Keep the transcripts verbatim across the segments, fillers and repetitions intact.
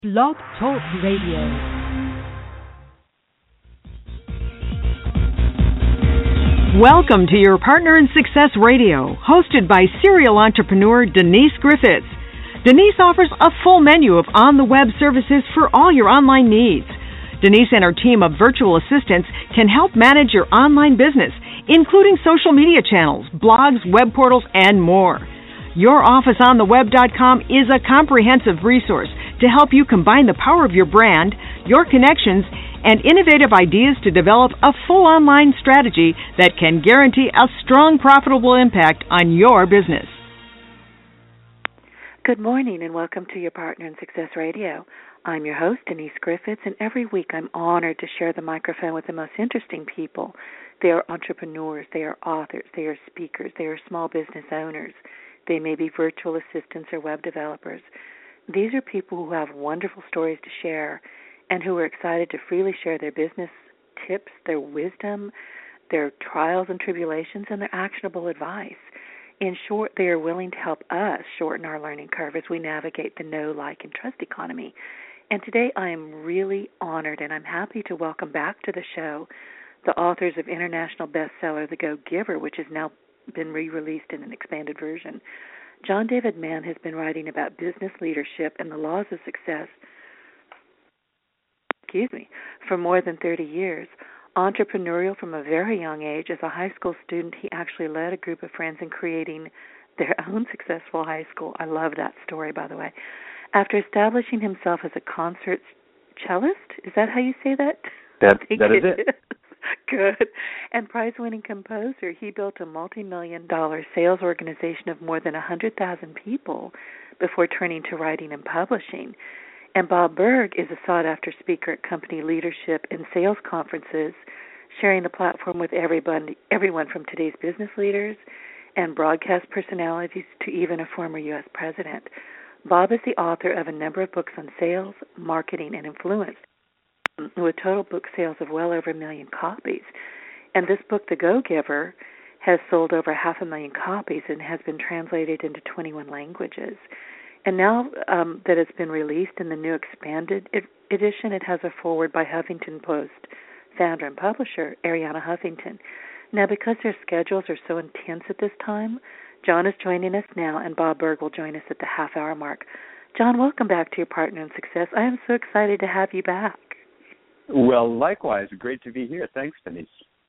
Blog Talk Radio. Welcome to your Partner in Success Radio, hosted by serial entrepreneur Denise Griffiths. Denise offers a full menu of on-the-web services for all your online needs. Denise and her team of virtual assistants can help manage your online business, including social media channels, blogs, web portals, and more. your office on the web dot com is a comprehensive resource to help you combine the power of your brand, your connections, and innovative ideas to develop a full online strategy that can guarantee a strong, profitable impact on your business. Good morning and welcome to your Partner in Success Radio. I'm your host, Denise Griffiths, and every week I'm honored to share the microphone with the most interesting people. They are entrepreneurs, they are authors, they are speakers, they are small business owners. They may be virtual assistants or web developers. These are people who have wonderful stories to share and who are excited to freely share their business tips, their wisdom, their trials and tribulations, and their actionable advice. In short, they are willing to help us shorten our learning curve as we navigate the know, like, and trust economy. And today I am really honored and I'm happy to welcome back to the show the authors of international bestseller The Go-Giver, which has now been re-released in an expanded version. John David Mann has been writing about business leadership and the laws of success, excuse me, for more than thirty years. Entrepreneurial from a very young age, as a high school student, he actually led a group of friends in creating their own successful high school. I love that story, by the way. After establishing himself as a concert cellist, is that how you say that? That, that is it. Good. And prize-winning composer, he built a multi-million dollar sales organization of more than one hundred thousand people before turning to writing and publishing. And Bob Burg is a sought-after speaker at company leadership and sales conferences, sharing the platform with everybody, everyone from today's business leaders and broadcast personalities to even a former U S president. Bob is the author of a number of books on sales, marketing, and influence, with total book sales of well over a million copies. And this book, The Go-Giver, has sold over half a million copies and has been translated into twenty-one languages. And now um, that it's been released in the new expanded edition, it has a foreword by Huffington Post founder and publisher Arianna Huffington. Now, because their schedules are so intense at this time, John is joining us now, and Bob Burg will join us at the half-hour mark. John, welcome back to your Partner in Success. I am so excited to have you back. Well, likewise. Great to be here. Thanks, Denise.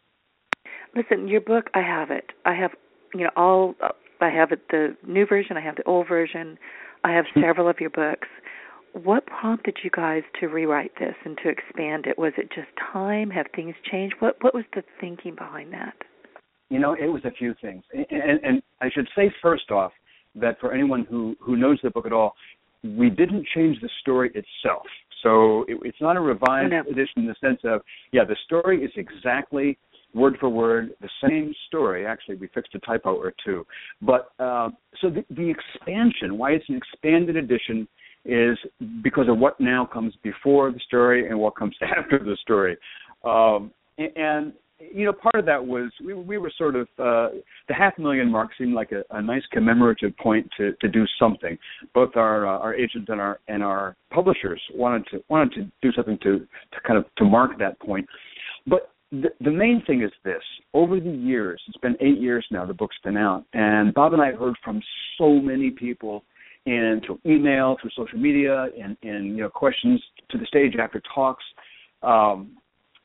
Listen, your book, I have it. I have, you know, all, I have it, the new version, I have the old version. I have several of your books. What prompted you guys to rewrite this and to expand it? Was it just time? Have things changed? What What was the thinking behind that? You know, it was a few things. And, and, and I should say first off that for anyone who, who knows the book at all, we didn't change the story itself. So it, it's not a revised oh, no. edition in the sense of, yeah, the story is exactly word for word the same story. Actually, we fixed a typo or two. But uh, so the, the expansion, why it's an expanded edition, is because of what now comes before the story and what comes after the story. Um, and, and, you know, part of that was we, we were sort of, uh, the half million mark seemed like a, a nice commemorative point to, to do something. Both our uh, our agent and our and our publishers wanted to wanted to do something to, to kind of to mark that point. But the, the main thing is this. Over the years, it's been eight years now, the book's been out, and Bob and I have heard from so many people and through email, through social media, and, and you know, questions to the stage after talks. Um,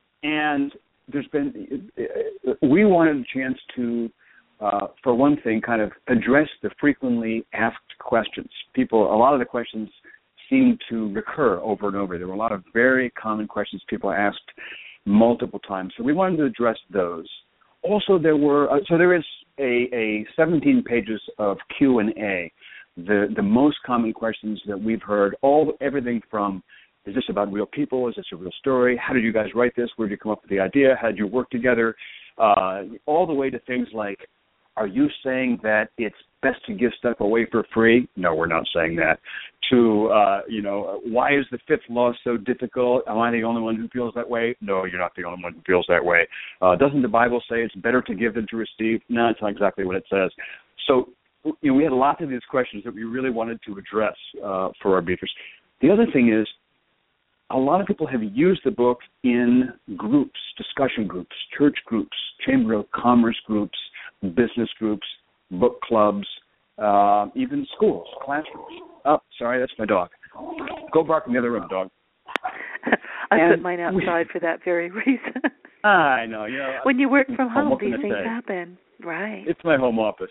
and there's been, we wanted a chance to, uh, for one thing, kind of address the frequently asked questions. People, a lot of the questions seem to recur over and over. There were a lot of very common questions people asked multiple times. So we wanted to address those. Also, there were, uh, so there is a, a seventeen pages of Q and A. The the most common questions that we've heard, all everything from, is this about real people? Is this a real story? How did you guys write this? Where did you come up with the idea? How did you work together? Uh, all the way to things like, are you saying that it's best to give stuff away for free? No, we're not saying that. To, uh, you know, why is the fifth law so difficult? Am I the only one who feels that way? No, you're not the only one who feels that way. Uh, doesn't the Bible say it's better to give than to receive? No, it's not exactly what it says. So, you know, we had lots of these questions that we really wanted to address uh, for our readers. The other thing is, a lot of people have used the book in groups, discussion groups, church groups, Chamber of Commerce groups, business groups, book clubs, uh, even schools, classrooms. Oh, sorry, that's my dog. Go bark in the other room, dog. I and put mine outside we, for that very reason. I know. You know, when you work from home, these things say? happen. Right. It's my home office.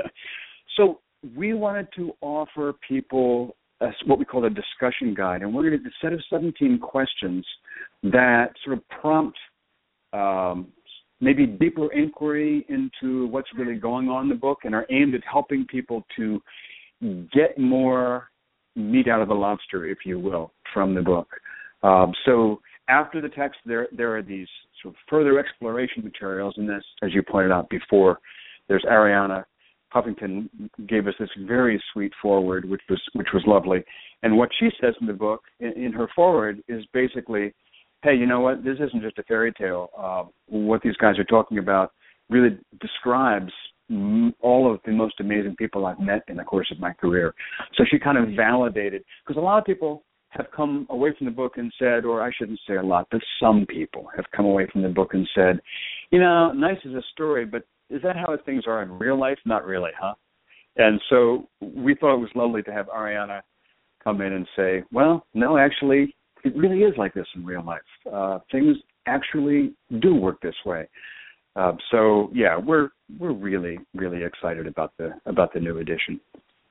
So we wanted to offer people a, what we call a discussion guide, and we're going to do a set of seventeen questions that sort of prompt um, maybe deeper inquiry into what's really going on in the book, and are aimed at helping people to get more meat out of the lobster, if you will, from the book. Um, so after the text, there there are these sort of further exploration materials, and this, as you pointed out before, there's Ariana Huffington gave us this very sweet foreword, which was which was lovely. And what she says in the book, in, in her foreword, is basically, hey, you know what? This isn't just a fairy tale. Uh, what these guys are talking about really describes m- all of the most amazing people I've met in the course of my career. So she kind of validated, because a lot of people have come away from the book and said, or I shouldn't say a lot, but some people have come away from the book and said, you know, nice is a story, but is that how things are in real life? Not really, huh? And so we thought it was lovely to have Ariana come in and say, well, no, actually, it really is like this in real life. Uh, things actually do work this way. Uh, so yeah, we're we're really really excited about the about the new edition.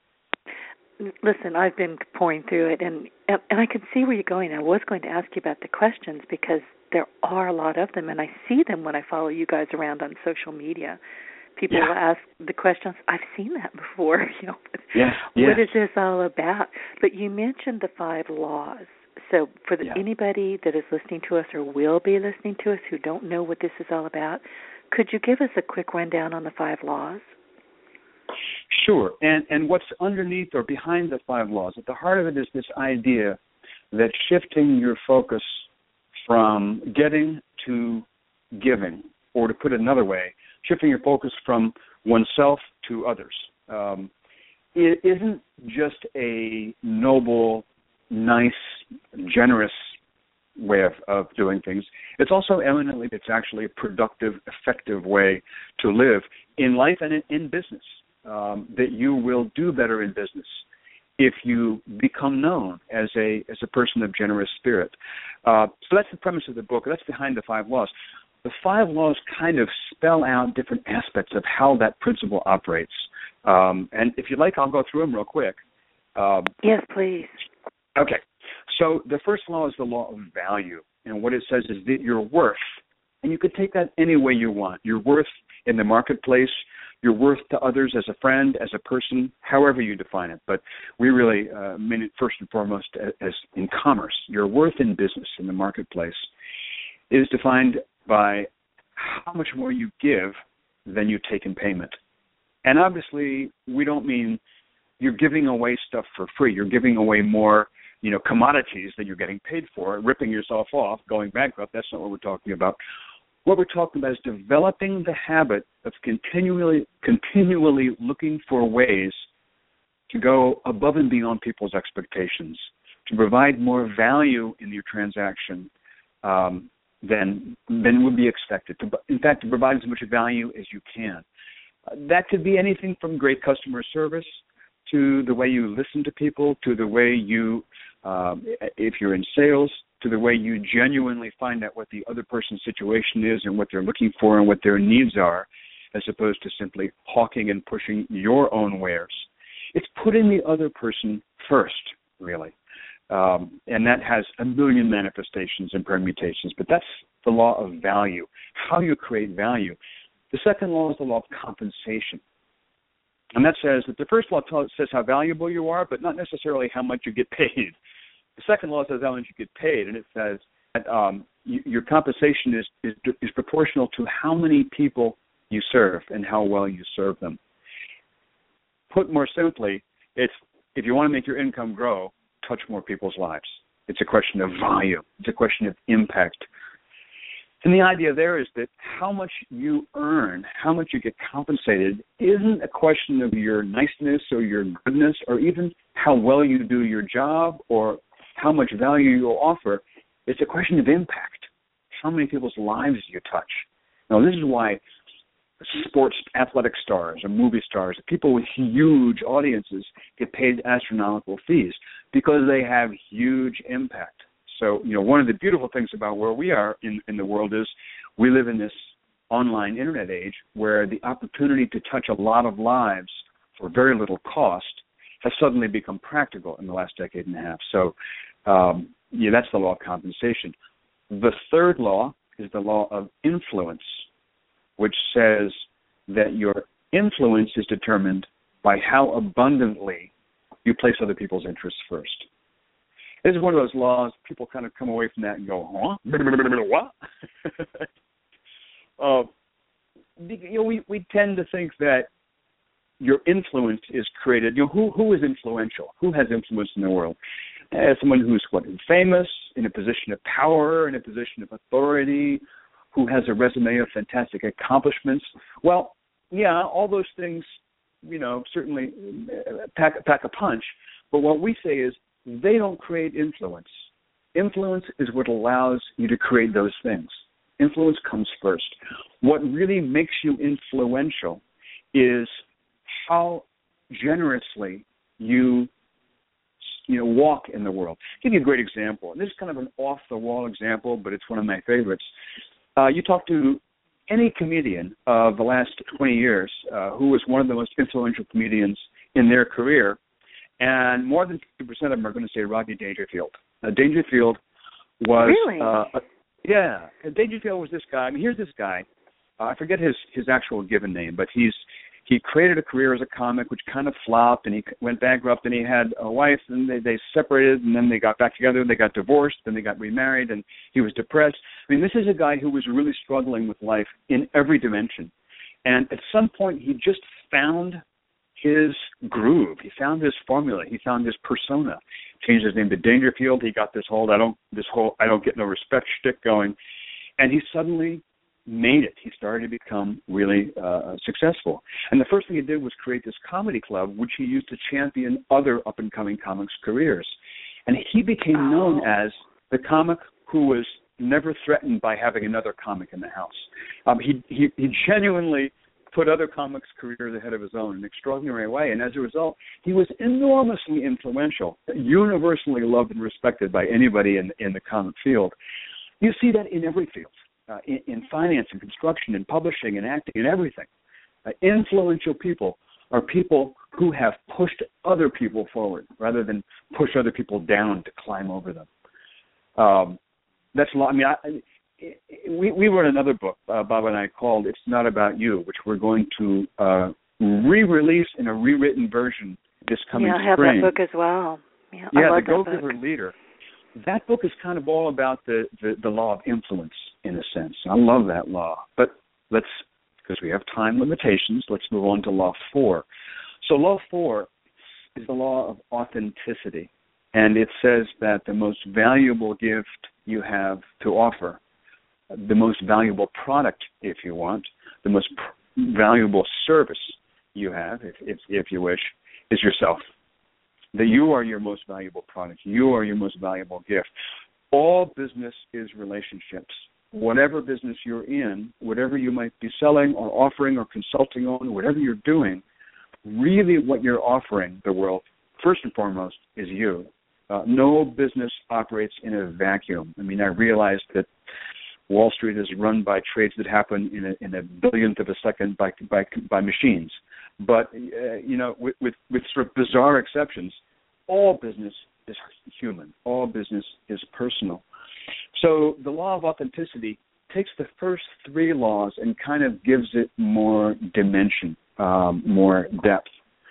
Listen, I've been pouring through it, and and I can see where you're going. I was going to ask you about the questions because there are a lot of them, and I see them when I follow you guys around on social media. People yeah. will ask the questions. I've seen that before. You know, yeah. Yeah. What is this all about? But you mentioned the five laws. So for the, yeah. anybody that is listening to us or will be listening to us who don't know what this is all about, could you give us a quick rundown on the five laws? Sure. And and what's underneath or behind the five laws, at the heart of it is this idea that shifting your focus from getting to giving, or to put it another way, shifting your focus from oneself to others, um, it isn't just a noble, nice, generous way of, of doing things. It's also eminently, it's actually a productive, effective way to live in life and in, in business. Um, that you will do better in business if you become known as a as a person of generous spirit. Uh, so that's the premise of the book. That's behind the five laws. The five laws kind of spell out different aspects of how that principle operates. Um, and if you'd like, I'll go through them real quick. Um, yes, please. Okay. So the first law is the law of value. And what it says is that your worth, and you could take that any way you want, your worth in the marketplace, your worth to others as a friend, as a person, however you define it. But we really uh, mean it first and foremost as, as in commerce. Your worth in business, in the marketplace, is defined by how much more you give than you take in payment. And obviously, we don't mean you're giving away stuff for free. You're giving away more, you know, commodities than you're getting paid for, ripping yourself off, going bankrupt. That's not what we're talking about. What we're talking about is developing the habit of continually continually looking for ways to go above and beyond people's expectations, to provide more value in your transaction um, than than would be expected. To, in fact, to provide as much value as you can. Uh, that could be anything from great customer service to the way you listen to people, to the way you, um, if you're in sales, to the way you genuinely find out what the other person's situation is and what they're looking for and what their needs are, as opposed to simply hawking and pushing your own wares. It's putting the other person first, really. Um, and that has a million manifestations and permutations, but that's the law of value, how you create value. The second law is the law of compensation. And that says that the first law says how valuable you are, but not necessarily how much you get paid. The second law says how much you get paid, and it says that um, you, your compensation is, is is proportional to how many people you serve and how well you serve them. Put more simply, it's if you want to make your income grow, touch more people's lives. It's a question of volume. It's a question of impact. And the idea there is that how much you earn, how much you get compensated, isn't a question of your niceness or your goodness or even how well you do your job or how much value you'll offer. It's a question of impact. How many people's lives do you touch? Now, this is why sports athletic stars or movie stars, people with huge audiences, get paid astronomical fees because they have huge impact. So, you know, one of the beautiful things about where we are in, in the world is we live in this online internet age where the opportunity to touch a lot of lives for very little cost has suddenly become practical in the last decade and a half. So, um, yeah, that's the law of compensation. The third law is the law of influence, which says that your influence is determined by how abundantly you place other people's interests first. This is one of those laws, people kind of come away from that and go, huh? What? uh, you know, we, we tend to think that your influence is created. You know, who who is influential? Who has influence in the world? Uh, someone who's what, famous, in a position of power, in a position of authority, who has a resume of fantastic accomplishments. Well, yeah, all those things, you know, certainly pack, pack a punch. But what we say is they don't create influence. Influence is what allows you to create those things. Influence comes first. What really makes you influential is how generously you you know, walk in the world. I'll give you a great example. And this is kind of an off-the-wall example, but it's one of my favorites. Uh, you talk to any comedian of the last twenty years uh, who was one of the most influential comedians in their career, and more than fifty percent of them are going to say Rodney Dangerfield. Now, Dangerfield was... Really? Uh, a, yeah. Dangerfield was this guy. I mean, here's this guy. Uh, I forget his, his actual given name, but he's he created a career as a comic which kind of flopped, and he went bankrupt, and he had a wife, and they, they separated, and then they got back together, they got divorced, then they got remarried, and he was depressed. I mean, this is a guy who was really struggling with life in every dimension. And at some point, he just found his groove. He found his formula. He found his persona. Changed his name to Dangerfield. He got this whole I don't this whole I don't get no respect shtick going, and he suddenly made it. He started to become really uh, successful. And the first thing he did was create this comedy club, which he used to champion other up-and-coming comics' careers. And he became oh. known as the comic who was never threatened by having another comic in the house. Um, he, he, he genuinely put other comics' careers ahead of his own in an extraordinary way. And as a result, he was enormously influential, universally loved and respected by anybody in, in the comic field. You see that in every field. Uh, in, in finance and construction and publishing and acting and everything. Uh, influential people are people who have pushed other people forward rather than push other people down to climb over them. Um, that's a lot. I mean, I, we, we wrote another book, uh, Bob and I, called It's Not About You, which we're going to uh, re-release in a rewritten version this coming spring. Yeah, I have that book as well. Yeah, yeah I love The Go-Giver Leader. That book is kind of all about the, the, the law of influence, in a sense. I love that law. But let's, because we have time limitations, let's move on to law four. So law four is the law of authenticity. And it says that the most valuable gift you have to offer, the most valuable product, if you want, the most pr- valuable service you have, if, if, if you wish, is yourself. That you are your most valuable product. You are your most valuable gift. All business is relationships. Whatever business you're in, whatever you might be selling or offering or consulting on, whatever you're doing, really what you're offering the world, first and foremost, is you. Uh, no business operates in a vacuum. I mean, I realize that Wall Street is run by trades that happen in a, in a billionth of a second by by, by machines. But, uh, you know, with, with, with sort of bizarre exceptions, all business is human. All business is personal. So the law of authenticity takes the first three laws and kind of gives it more dimension, um, more depth.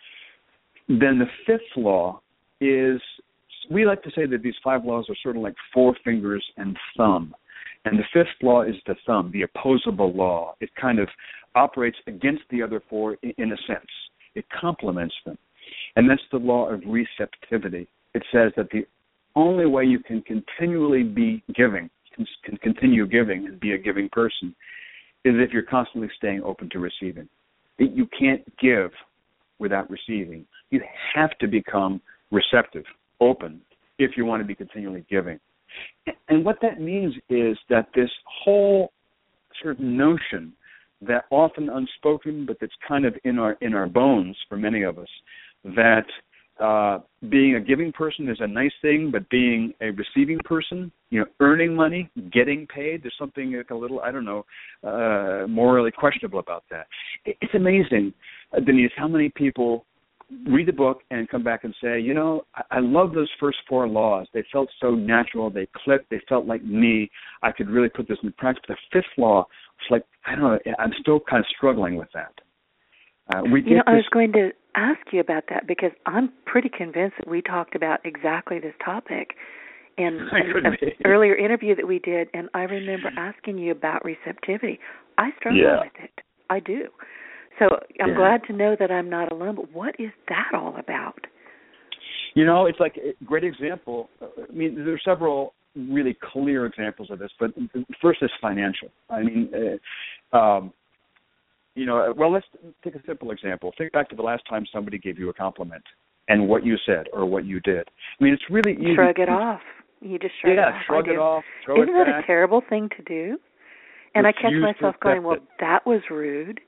Then the fifth law is, we like to say that these five laws are sort of like four fingers and thumb. And the fifth law is the thumb, the opposable law. It kind of operates against the other four in a sense. It complements them. And that's the law of receptivity. It says that the only way you can continually be giving, can continue giving and be a giving person, is if you're constantly staying open to receiving. You can't give without receiving. You have to become receptive, open, if you want to be continually giving. And what that means is that this whole sort of notion that often unspoken, but that's kind of in our in our bones for many of us, that uh, being a giving person is a nice thing, but being a receiving person, you know, earning money, getting paid, there's something like a little, I don't know, uh, morally questionable about that. It's amazing, uh, Denise, how many people read the book and come back and say, you know, I, I love those first four laws. They felt so natural. They clicked. They felt like me. I could really put this in practice. But the fifth law, it's like, I don't know, I'm still kind of struggling with that. Uh, we you know, this... I was going to ask you about that because I'm pretty convinced that we talked about exactly this topic in an earlier interview that we did, and I remember asking you about receptivity. I struggle yeah. with it. I do. So I'm yeah. glad to know that I'm not alone, but what is that all about? You know, it's like a great example. I mean, there are several really clear examples of this, but first is financial. I mean, uh, um, you know, well, let's take a simple example. Think back to the last time somebody gave you a compliment and what you said or what you did. I mean, it's really easy. Shrug it off. You just shrug yeah, it off. shrug it off, throw Isn't it that back. a terrible thing to do? And Refuse I catch myself going, well, it. that was rude.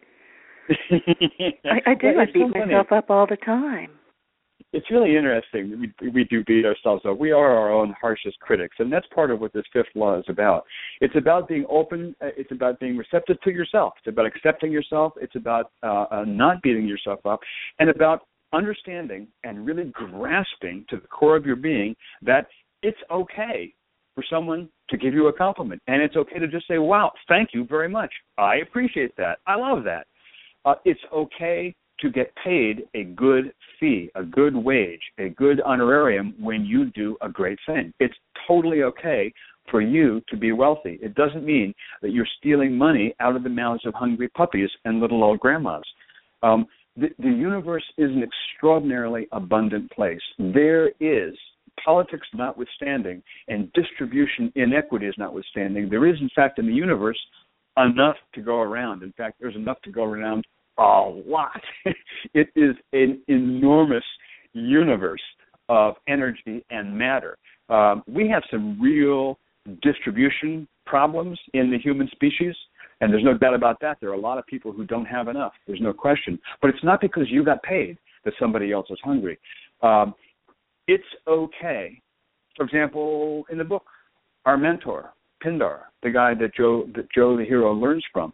I, I do. Well, I beat so myself up all the time. It's really interesting. We we do beat ourselves up. We are our own harshest critics, and that's part of what this fifth law is about. It's about being open. It's about being receptive to yourself. It's about accepting yourself. It's about uh, uh, not beating yourself up, and about understanding and really grasping to the core of your being that it's okay for someone to give you a compliment, and it's okay to just say, wow, thank you very much. I appreciate that. I love that. Uh, it's okay to get paid a good fee, a good wage, a good honorarium when you do a great thing. It's totally okay for you to be wealthy. It doesn't mean that you're stealing money out of the mouths of hungry puppies and little old grandmas. Um, the, the universe is an extraordinarily abundant place. There is, politics notwithstanding, and distribution inequities notwithstanding, there is, in fact, in the universe, enough to go around. In fact, there's enough to go around a lot. It is an enormous universe of energy and matter. Um, we have some real distribution problems in the human species, and there's no doubt about that. There are a lot of people who don't have enough. There's no question. But it's not because you got paid that somebody else is hungry. Um, it's okay. For example, in the book, our mentor, Pindar, the guy that Joe, that Joe the hero learns from,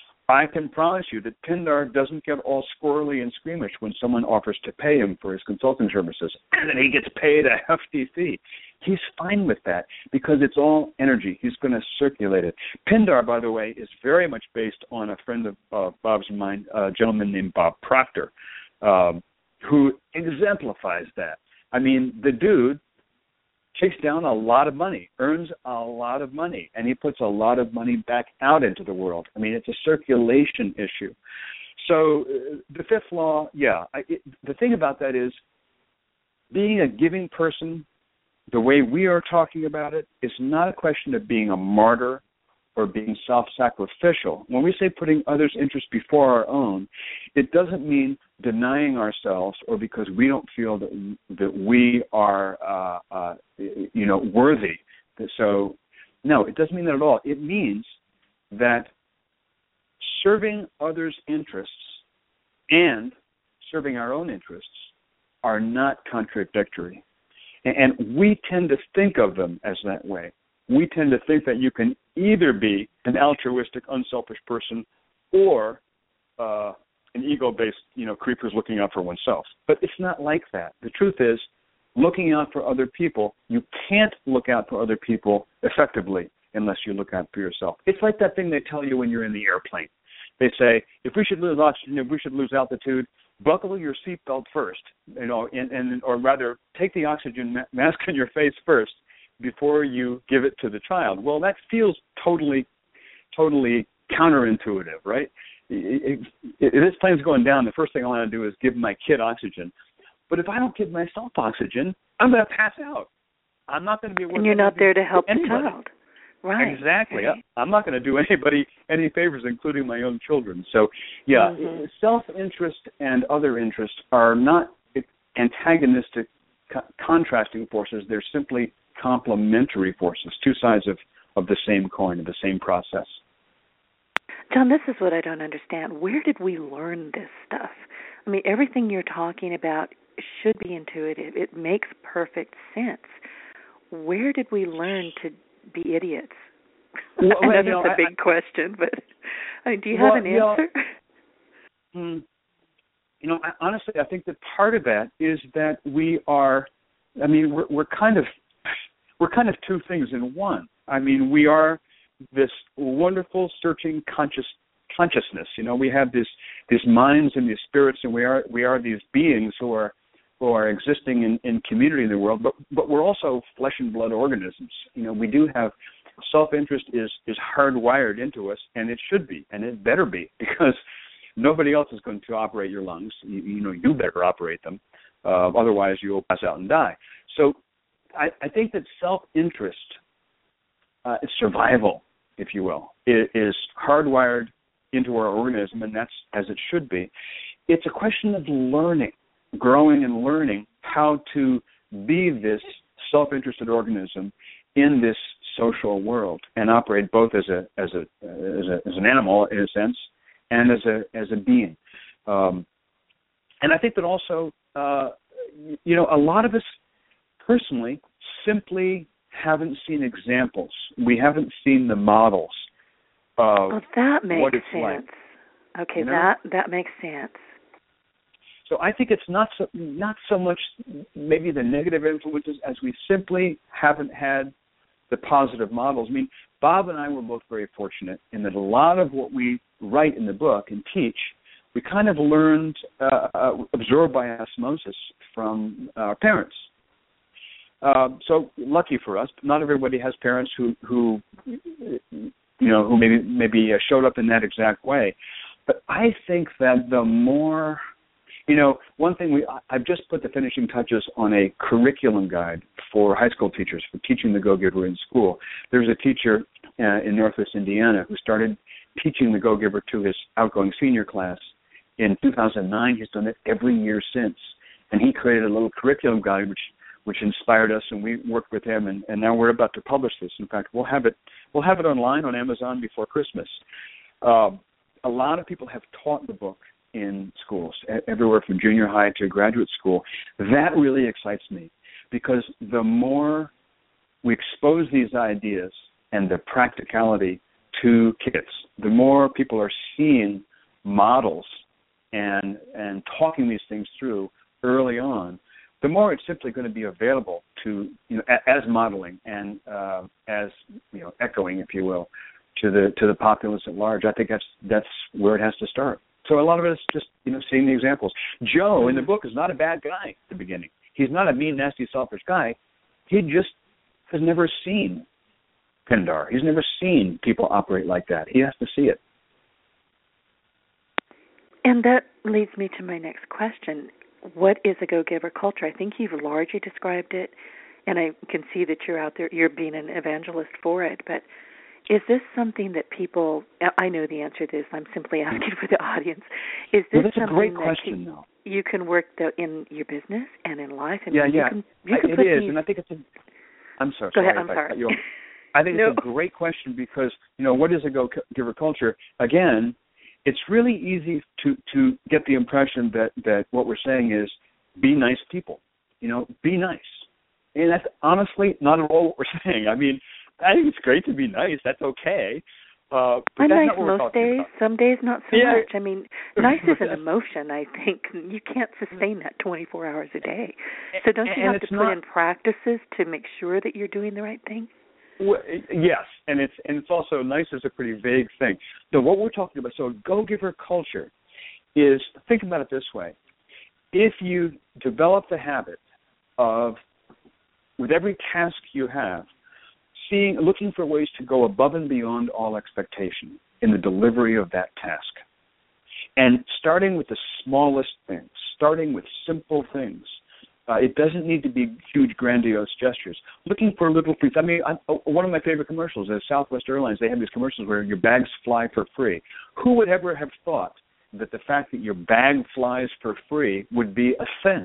I can promise you that Pindar doesn't get all squirrely and squeamish when someone offers to pay him for his consulting services, and then he gets paid a hefty fee. He's fine with that because it's all energy. He's going to circulate it. Pindar, by the way, is very much based on a friend of uh, Bob's and mine, a gentleman named Bob Proctor, um, who exemplifies that. I mean, the dude takes down a lot of money, earns a lot of money, and he puts a lot of money back out into the world. I mean, it's a circulation issue. So uh, the fifth law, yeah, I, it, the thing about that is being a giving person, the way we are talking about it, is not a question of being a martyr or being self-sacrificial. When we say putting others' interests before our own, it doesn't mean denying ourselves or because we don't feel that that we are, uh, uh, you know, worthy. So, no, it doesn't mean that at all. It means that serving others' interests and serving our own interests are not contradictory. And, and we tend to think of them as that way. We tend to think that you can either be an altruistic, unselfish person or uh, an ego-based, you know, creep who's looking out for oneself. But it's not like that. The truth is, looking out for other people, you can't look out for other people effectively unless you look out for yourself. It's like that thing they tell you when you're in the airplane. They say, if we should lose oxygen, if we should lose altitude, buckle your seatbelt first, you know, and, and or rather take the oxygen ma- mask on your face first before you give it to the child. Well, that feels totally, totally counterintuitive, right? If this plane's going down, the first thing I want to do is give my kid oxygen. But if I don't give myself oxygen, I'm going to pass out. I'm not going to be able to. And you're not there to help anybody. the child. Right. Exactly. Okay. I'm not going to do anybody any favors, including my own children. So, yeah, mm-hmm. self-interest and other interests are not antagonistic co- contrasting forces. They're simply complementary forces, two sides of, of the same coin, of the same process. John, this is what I don't understand. Where did we learn this stuff? I mean, everything you're talking about should be intuitive. It makes perfect sense. Where did we learn to be idiots? Well, I know you know, that's a big I, question, but I mean, do you have well, an answer? You know, you know I, honestly, I think that part of that is that we are. I mean, we're, we're kind of we're kind of two things in one. I mean, we are this wonderful searching conscious consciousness. You know, we have this these minds and these spirits, and we are we are these beings who are who are existing in, in community in the world. But but we're also flesh and blood organisms. You know, we do have self-interest is is hardwired into us, and it should be, and it better be, because nobody else is going to operate your lungs. You, you know, you better operate them, uh, otherwise you'll pass out and die. So, I, I think that self-interest, uh, survival, if you will, is, is hardwired into our organism, and that's as it should be. It's a question of learning, growing and learning how to be this self-interested organism in this social world and operate both as a as a as a as an animal in a sense and as a as a being. Um, and I think that also, uh, you know, a lot of us personally simply haven't seen examples. We haven't seen the models of well, that makes what it's sense. like. Okay, you know? that that makes sense. So I think it's not so not so much maybe the negative influences as we simply haven't had the positive models. I mean, Bob and I were both very fortunate in that a lot of what we write in the book and teach, we kind of learned, uh, uh, absorbed by osmosis from our parents. Uh, so lucky for us, not everybody has parents who, who you know, who maybe maybe showed up in that exact way. But I think that the more, you know, one thing we I've just put the finishing touches on a curriculum guide for high school teachers for teaching the Go-Giver in school. There's a teacher uh, in Northwest Indiana who started teaching the Go-Giver to his outgoing senior class in two thousand nine. He's done it every year since, and he created a little curriculum guide which which inspired us, and we worked with him, and, and now we're about to publish this. In fact, we'll have it we'll have it online on Amazon before Christmas. Um, a lot of people have taught the book in schools, everywhere from junior high to graduate school. That really excites me, because the more we expose these ideas and the practicality to kids, the more people are seeing models and and talking these things through early on, the more it's simply going to be available to, you know, as modeling and uh, as, you know, echoing, if you will, to the to the populace at large. I think that's that's where it has to start. So a lot of it is just, you know, seeing the examples. Joe in the book is not a bad guy at the beginning. He's not a mean, nasty, selfish guy. He just has never seen Pindar. He's never seen people operate like that. He has to see it. And that leads me to my next question. What is a go-giver culture? I think you've largely described it, and I can see that you're out there, you're being an evangelist for it, but is this something that people, I know the answer to this, I'm simply asking for the audience, is this well, that's something a great that question, you, though. you can work the, in your business and in life? And yeah, you yeah, can, you can it put is, these, and I think it's a, I'm sorry, go sorry ahead, I'm sorry. I, you know, I think no. it's a great question because, you know, what is a go-giver culture? Again, it's really easy to, to get the impression that, that what we're saying is be nice people, you know, be nice. And that's honestly not at all what we're saying. I mean, I think it's great to be nice. That's okay. Uh, but I'm that's nice not what we're most talking days. about. Some days not so Yeah. much. I mean, nice is an emotion, I think. You can't sustain that twenty-four hours a day. So don't you and have to it's put not, in practices to make sure that you're doing the right thing? Well, yes, and it's and it's also nice is a pretty vague thing. So what we're talking about, so go-giver culture is, think about it this way. If you develop the habit of, with every task you have, seeing, looking for ways to go above and beyond all expectation in the delivery of that task, and starting with the smallest things, starting with simple things. Uh, it doesn't need to be huge, grandiose gestures. Looking for little things. I mean, I, one of my favorite commercials is Southwest Airlines. They have these commercials where your bags fly for free. Who would ever have thought that the fact that your bag flies for free would be a thing?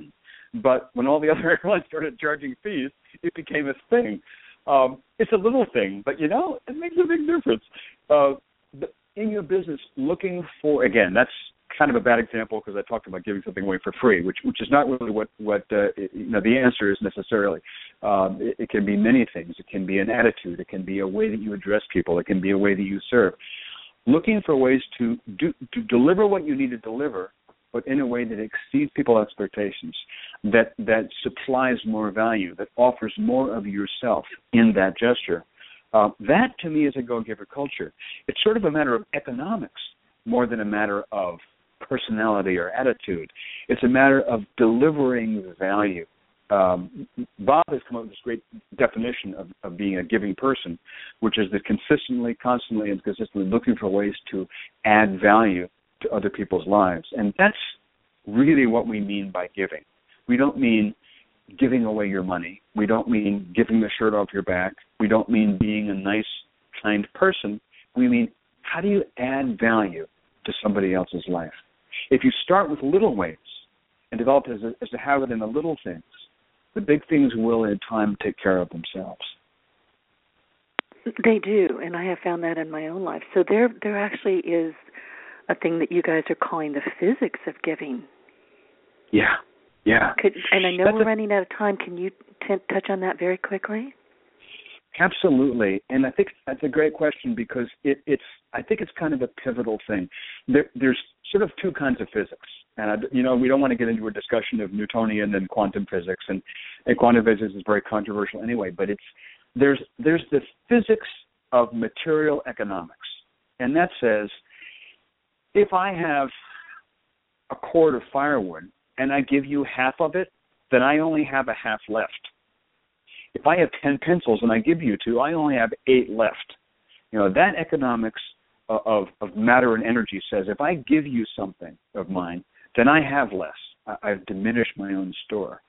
But when all the other airlines started charging fees, it became a thing. Um, it's a little thing, but, you know, it makes a big difference. Uh, in your business, looking for, again, that's kind of a bad example because I talked about giving something away for free, which which is not really what, what uh, you know, the answer is necessarily. Um, it, it can be many things. It can be an attitude. It can be a way that you address people. It can be a way that you serve. Looking for ways to do, to deliver what you need to deliver, but in a way that exceeds people's expectations, that, that supplies more value, that offers more of yourself in that gesture. Uh, that, to me, is a go-giver culture. It's sort of a matter of economics more than a matter of personality or attitude. It's a matter of delivering value. Um, Bob has come up with this great definition of, of being a giving person, which is that consistently, constantly, and consistently looking for ways to add value to other people's lives. And that's really what we mean by giving. We don't mean giving away your money. We don't mean giving the shirt off your back. We don't mean being a nice, kind person. We mean, how do you add value to somebody else's life? If you start with little ways and develop it as a, as a habit in the little things, the big things will in time take care of themselves. They do, and I have found that in my own life. So there there actually is a thing that you guys are calling the physics of giving. Yeah, yeah. Could, and I know That's we're a, running out of time. Can you t- touch on that very quickly? Absolutely, and I think that's a great question because it, it's. I think it's kind of a pivotal thing. There, there's sort of two kinds of physics, and I, you know we don't want to get into a discussion of Newtonian and quantum physics, and, and quantum physics is very controversial anyway. But it's there's there's the physics of material economics, and that says if I have a cord of firewood and I give you half of it, then I only have a half left. If I have ten pencils and I give you two, I only have eight left. You know, that economics of, of matter and energy says if I give you something of mine, then I have less. I, I've diminished my own store.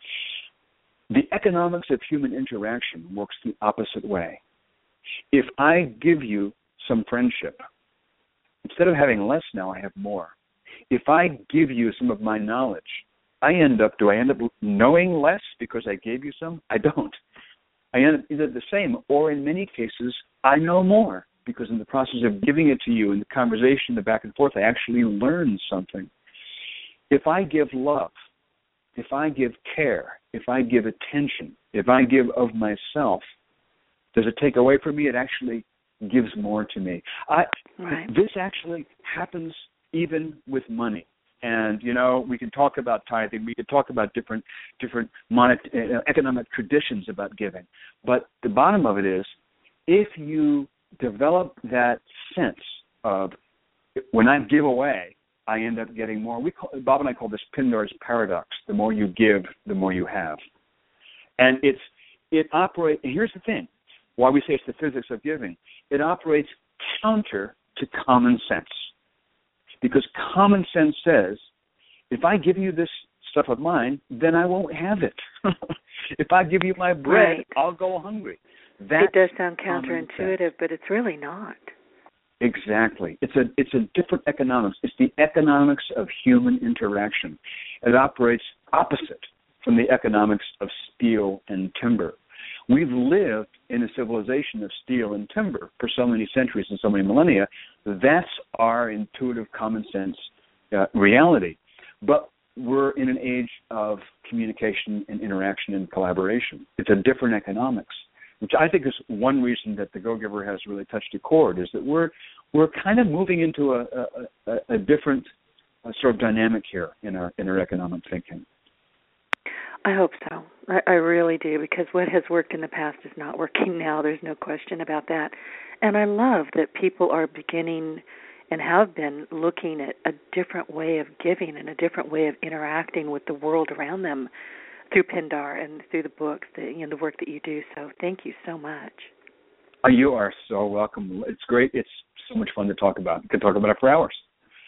The economics of human interaction works the opposite way. If I give you some friendship, instead of having less now, I have more. If I give you some of my knowledge, I end up, do I end up knowing less because I gave you some? I don't. I end up either the same, or in many cases, I know more because in the process of giving it to you, in the conversation, the back and forth, I actually learn something. If I give love, if I give care, if I give attention, if I give of myself, does it take away from me? It actually gives more to me. I, right. This actually happens even with money. And, you know, we can talk about tithing. We can talk about different different monet- uh, economic traditions about giving. But the bottom of it is, if you develop that sense of when I give away, I end up getting more. We call, Bob and I call this Pindar's paradox. The more you give, the more you have. And it's it operates, and here's the thing, why we say it's the physics of giving. It operates counter to common sense. Because common sense says, if I give you this stuff of mine, then I won't have it. If I give you my bread, right. I'll go hungry. That's it does sound counterintuitive, but it's really not. Exactly. It's a it's a different economics. It's the economics of human interaction. It operates opposite from the economics of steel and timber. We've lived in a civilization of steel and timber for so many centuries and so many millennia. That's our intuitive common sense uh, reality. But we're in an age of communication and interaction and collaboration. It's a different economics, which I think is one reason that the Go-Giver has really touched a chord, is that we're we're kind of moving into a, a, a, a different uh, sort of dynamic here in our in our economic thinking. I hope so. I, I really do, because what has worked in the past is not working now. There's no question about that. And I love that people are beginning and have been looking at a different way of giving and a different way of interacting with the world around them through Pindar and through the books, the, you know, the work that you do. So thank you so much. Oh, you are so welcome. It's great. It's so much fun to talk about. We could talk about it for hours.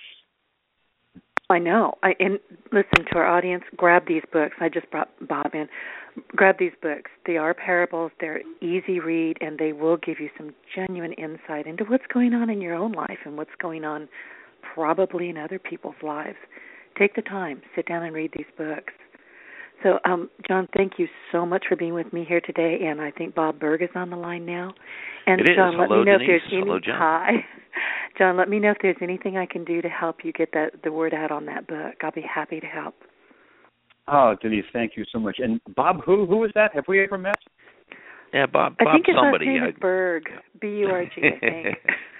I know. I, and listen to our audience, grab these books. I just brought Bob in. Grab these books. They are parables. They're easy read, and they will give you some genuine insight into what's going on in your own life and what's going on probably in other people's lives. Take the time. Sit down and read these books. So, um, John, thank you so much for being with me here today, and I think Bob Burg is on the line now. And it is. John, let Hello, me know Denise. if there's any Hello, John. Hi. John, let me know if there's anything I can do to help you get that the word out on that book. I'll be happy to help. Oh, Denise, thank you so much. And Bob, who who is that? Have we ever met? Yeah, Bob. I Bob think his somebody. last name I... is Burg, B U R G, I think.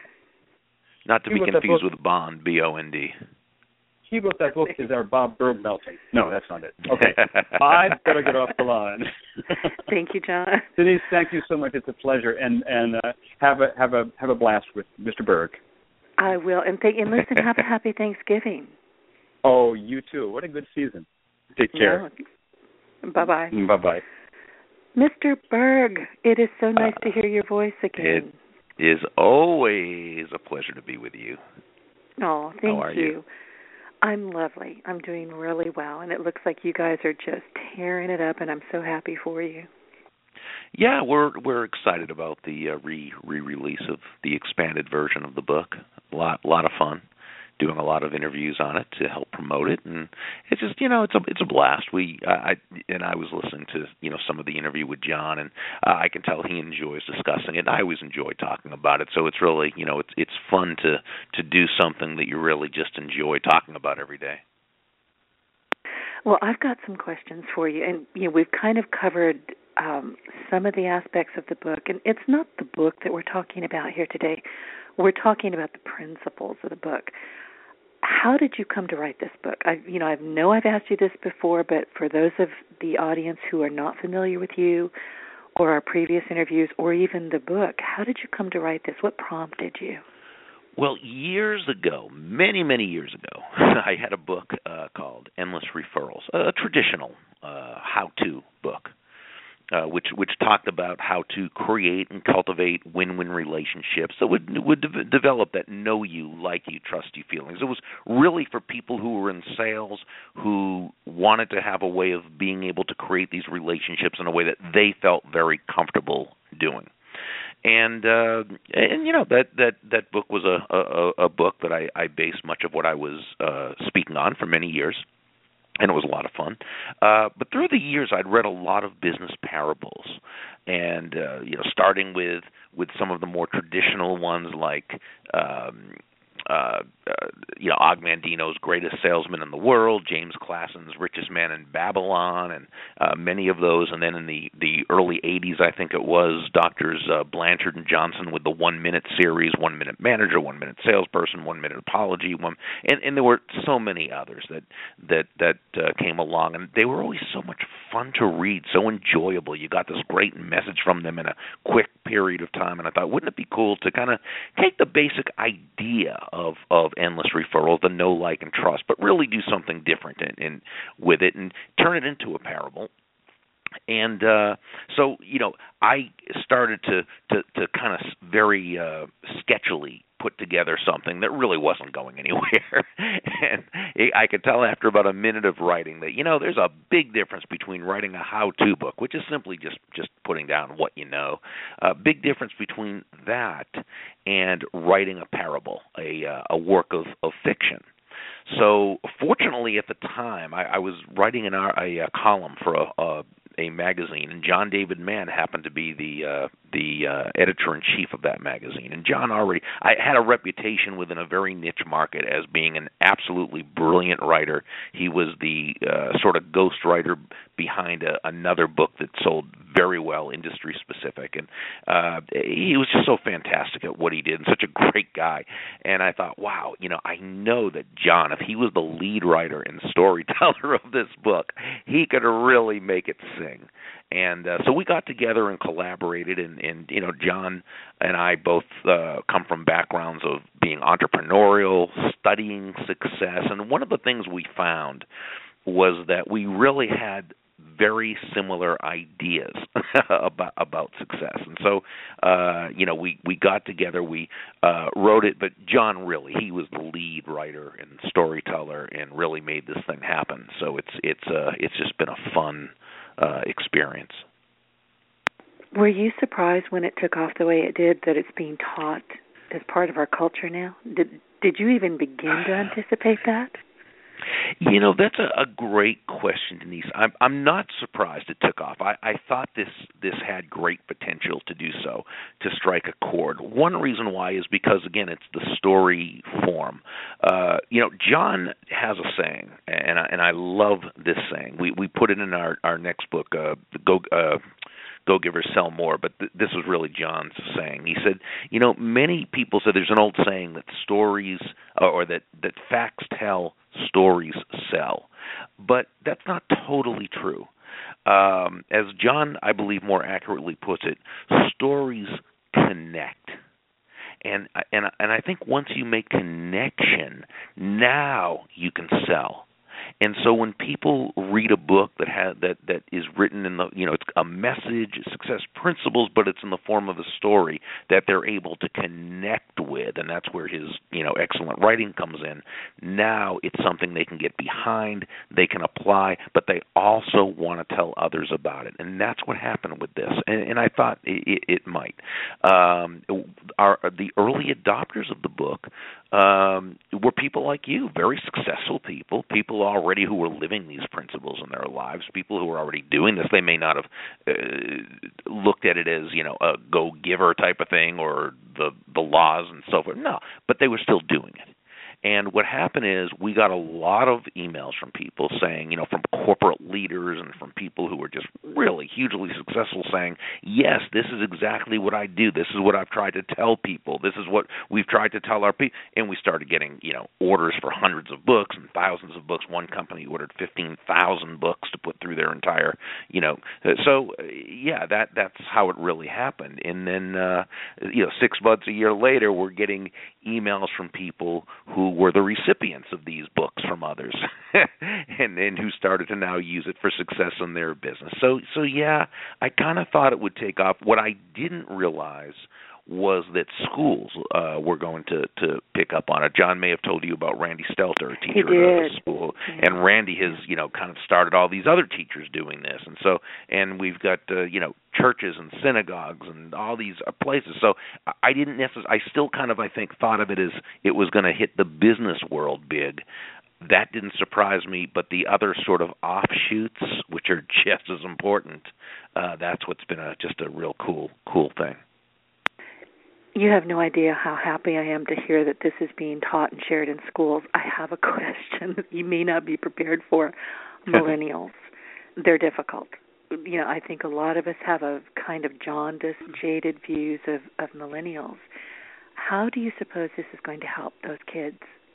Not to He be wrote that confused book. with Bond, B O N D. He wrote that book, Is Our Bob Burg Melting? No, that's not it. Okay. I better get off the line. Thank you, John. Denise, thank you so much. It's a pleasure. And and uh, have a have a have a blast with Mister Burg. I will. And, th- and listen, have a happy Thanksgiving. Oh, you too. What a good season. Take care. No. Bye-bye. Bye-bye. Mister Burg, it is so nice uh, to hear your voice again. It is always a pleasure to be with you. Oh, thank How are you. you? I'm lovely. I'm doing really well, and it looks like you guys are just tearing it up, and I'm so happy for you. Yeah, we're we're excited about the uh, re re-release of the expanded version of the book. A lot lot of fun. Doing a lot of interviews on it to help promote it, and it's just, you know, it's a it's a blast. We I and I was listening to, you know, some of the interview with John, and uh, I can tell he enjoys discussing it. I always enjoy talking about it, so it's really, you know, it's it's fun to to do something that you really just enjoy talking about every day. Well, I've got some questions for you, and you know, we've kind of covered um, some of the aspects of the book, and it's not the book that we're talking about here today. We're talking about the principles of the book. How did you come to write this book? I, you know, I know I've asked you this before, but for those of the audience who are not familiar with you or our previous interviews or even the book, how did you come to write this? What prompted you? Well, years ago, many, many years ago, I had a book uh, called Endless Referrals, a traditional uh, how-to book. Uh, which which talked about how to create and cultivate win-win relationships that would would de- develop that know you, like you, trust you feelings. It was really for people who were in sales who wanted to have a way of being able to create these relationships in a way that they felt very comfortable doing. And uh, and you know that that that book was a a, a book that I, I based much of what I was uh, speaking on for many years. And it was a lot of fun. Uh, but through the years, I'd read a lot of business parables, and uh, you know, starting with with some of the more traditional ones like um, uh, uh, you know, Og Mandino's Greatest Salesman in the World, James Classen's Richest Man in Babylon, and uh, many of those. And then in the, the early eighties, I think it was, Doctors uh, Blanchard and Johnson with the one-minute series, One-Minute Manager, One-Minute Salesperson, One-Minute Apology, one, and, and there were so many others that that that uh, came along, and they were always so much fun to read, so enjoyable. You got this great message from them in a quick period of time, and I thought, wouldn't it be cool to kind of take the basic idea of, of Endless Referrals, the know, like, and trust, but really do something different in, in, with it and turn it into a parable. And uh, so, you know, I started to, to, to kind of very uh, sketchily put together something that really wasn't going anywhere. And I could tell after about a minute of writing that, you know, there's a big difference between writing a how-to book, which is simply just, just putting down what you know, a big difference between that and writing a parable, a, uh, a work of, of fiction. So fortunately at the time, I, I was writing an, a, a column for a, a a magazine, and John David Mann happened to be the uh, the uh, editor-in-chief of that magazine. And John already I had a reputation within a very niche market as being an absolutely brilliant writer. He was the uh, sort of ghostwriter behind a, another book that sold very well, industry-specific. And uh, he was just so fantastic at what he did and such a great guy. And I thought, wow, you know, I know that John, if he was the lead writer and storyteller of this book, he could really make it sing. And uh, so we got together and collaborated, and, and you know, John and I both uh, come from backgrounds of being entrepreneurial, studying success, and one of the things we found was that we really had very similar ideas about about success. And so, uh, you know, we, we got together, we uh, wrote it, but John really, he was the lead writer and storyteller and really made this thing happen. So it's it's uh, it's just been a fun uh, experience. Were you surprised when it took off the way it did that it's being taught as part of our culture now? Did did you even begin to anticipate that? You know, that's a, a great question, Denise. I'm, I'm not surprised it took off. I, I thought this this had great potential to do so, to strike a chord. One reason why is because, again, it's the story form. Uh, you know, John has a saying, and I, and I love this saying. We we put it in our, our next book, uh, Go uh, Go Givers Sell More, but th- this was really John's saying. He said, you know, many people say there's an old saying that stories, or that, that facts tell, stories sell. But that's not totally true. Um, as John, I believe, more accurately puts it, stories connect. And and and I think once you make connection, now you can sell. And so when people read a book that has that, that is written in the, you know, it's a message, success principles, but it's in the form of a story that they're able to connect with, and that's where his, you know, excellent writing comes in. Now it's something they can get behind, they can apply, but they also want to tell others about it, and that's what happened with this. And, and I thought it, it might. Um, our the early adopters of the book um, were people like you, very successful people, people already who were living these principles in their lives, people who were already doing this. They may not have uh, looked at it as, you know, a go-giver type of thing or the the laws and so forth. No, but they were still doing it. And what happened is we got a lot of emails from people saying, you know, from corporate leaders and from people who were just really hugely successful saying, yes, this is exactly what I do. This is what I've tried to tell people. This is what we've tried to tell our people. And we started getting, you know, orders for hundreds of books and thousands of books. One company ordered fifteen thousand books to put through their entire, you know. So, yeah, that that's how it really happened. And then, uh, you know, six months, a year later, we're getting emails from people who were the recipients of these books from others and, and who started to now use it for success in their business. So, so yeah, I kind of thought it would take off. What I didn't realize was that schools uh, were going to, to pick up on it. John may have told you about Randy Stelter, a teacher at a school, yeah. And Randy has, you know, kind of started all these other teachers doing this, and so, and we've got, uh, you know, churches and synagogues and all these places. So I didn't necessarily, I still kind of, I think, thought of it as it was going to hit the business world big. That didn't surprise me, but the other sort of offshoots, which are just as important, uh, that's what's been a, just a real cool, cool thing. You have no idea how happy I am to hear that this is being taught and shared in schools. I have a question that you may not be prepared for. Millennials, they're difficult. You know, I think a lot of us have a kind of jaundiced, jaded views of, of millennials. How do you suppose this is going to help those kids?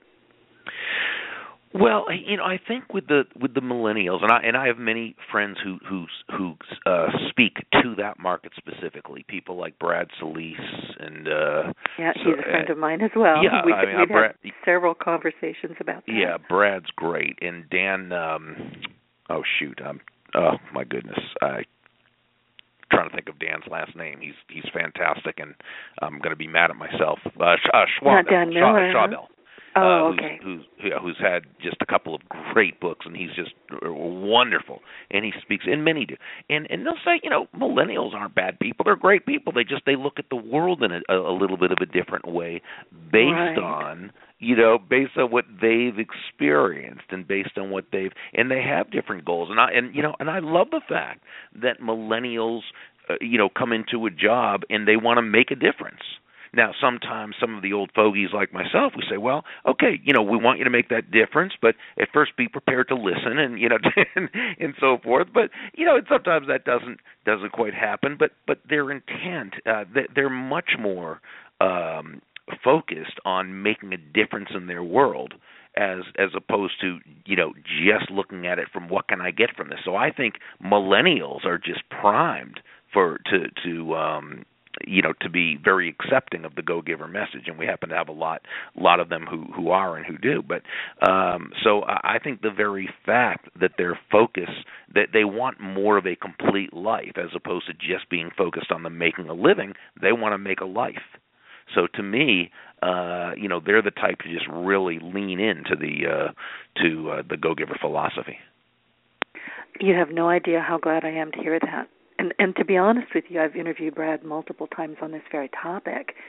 Well, you know, I think with the with the millennials, and I and I have many friends who who who uh, speak to that market specifically. People like Brad Solis and uh, yeah, he's so, a friend uh, of mine as well. Yeah, we, I mean, we've Brad, had several conversations about that. Yeah, Brad's great, and Dan. Um, oh shoot, um, oh my goodness, I. Trying to think of Dan's last name. He's he's fantastic, and I'm going to be mad at myself. Uh, Sh- uh, Schwab, Not Dan Miller. Schwab, Schwabel. Oh, uh, who's, okay. Who's yeah, who's had just a couple of great books, and he's just wonderful. And he speaks, and many do. And and they'll say, you know, millennials aren't bad people; they're great people. They just they look at the world in a, a little bit of a different way, based right. on you know, based on what they've experienced and based on what they've, and they have different goals. And I and you know, and I love the fact that millennials, uh, you know, come into a job and they want to make a difference. Now, sometimes some of the old fogies like myself, we say, well, okay, you know, we want you to make that difference, but at first be prepared to listen and, you know, and, and so forth. But, you know, and sometimes that doesn't doesn't quite happen. But but their intent, uh, they're much more um, focused on making a difference in their world as as opposed to, you know, just looking at it from what can I get from this. So I think millennials are just primed for to to um, you know, to be very accepting of the go-giver message, and we happen to have a lot, lot of them who, who are and who do. But um, so I think the very fact that they're focused, that they want more of a complete life as opposed to just being focused on the making a living, they want to make a life. So to me, uh, you know, they're the type to just really lean into the uh, to uh, the go-giver philosophy. You have no idea how glad I am to hear that. And and to be honest with you, I've interviewed Brad multiple times on this very topic,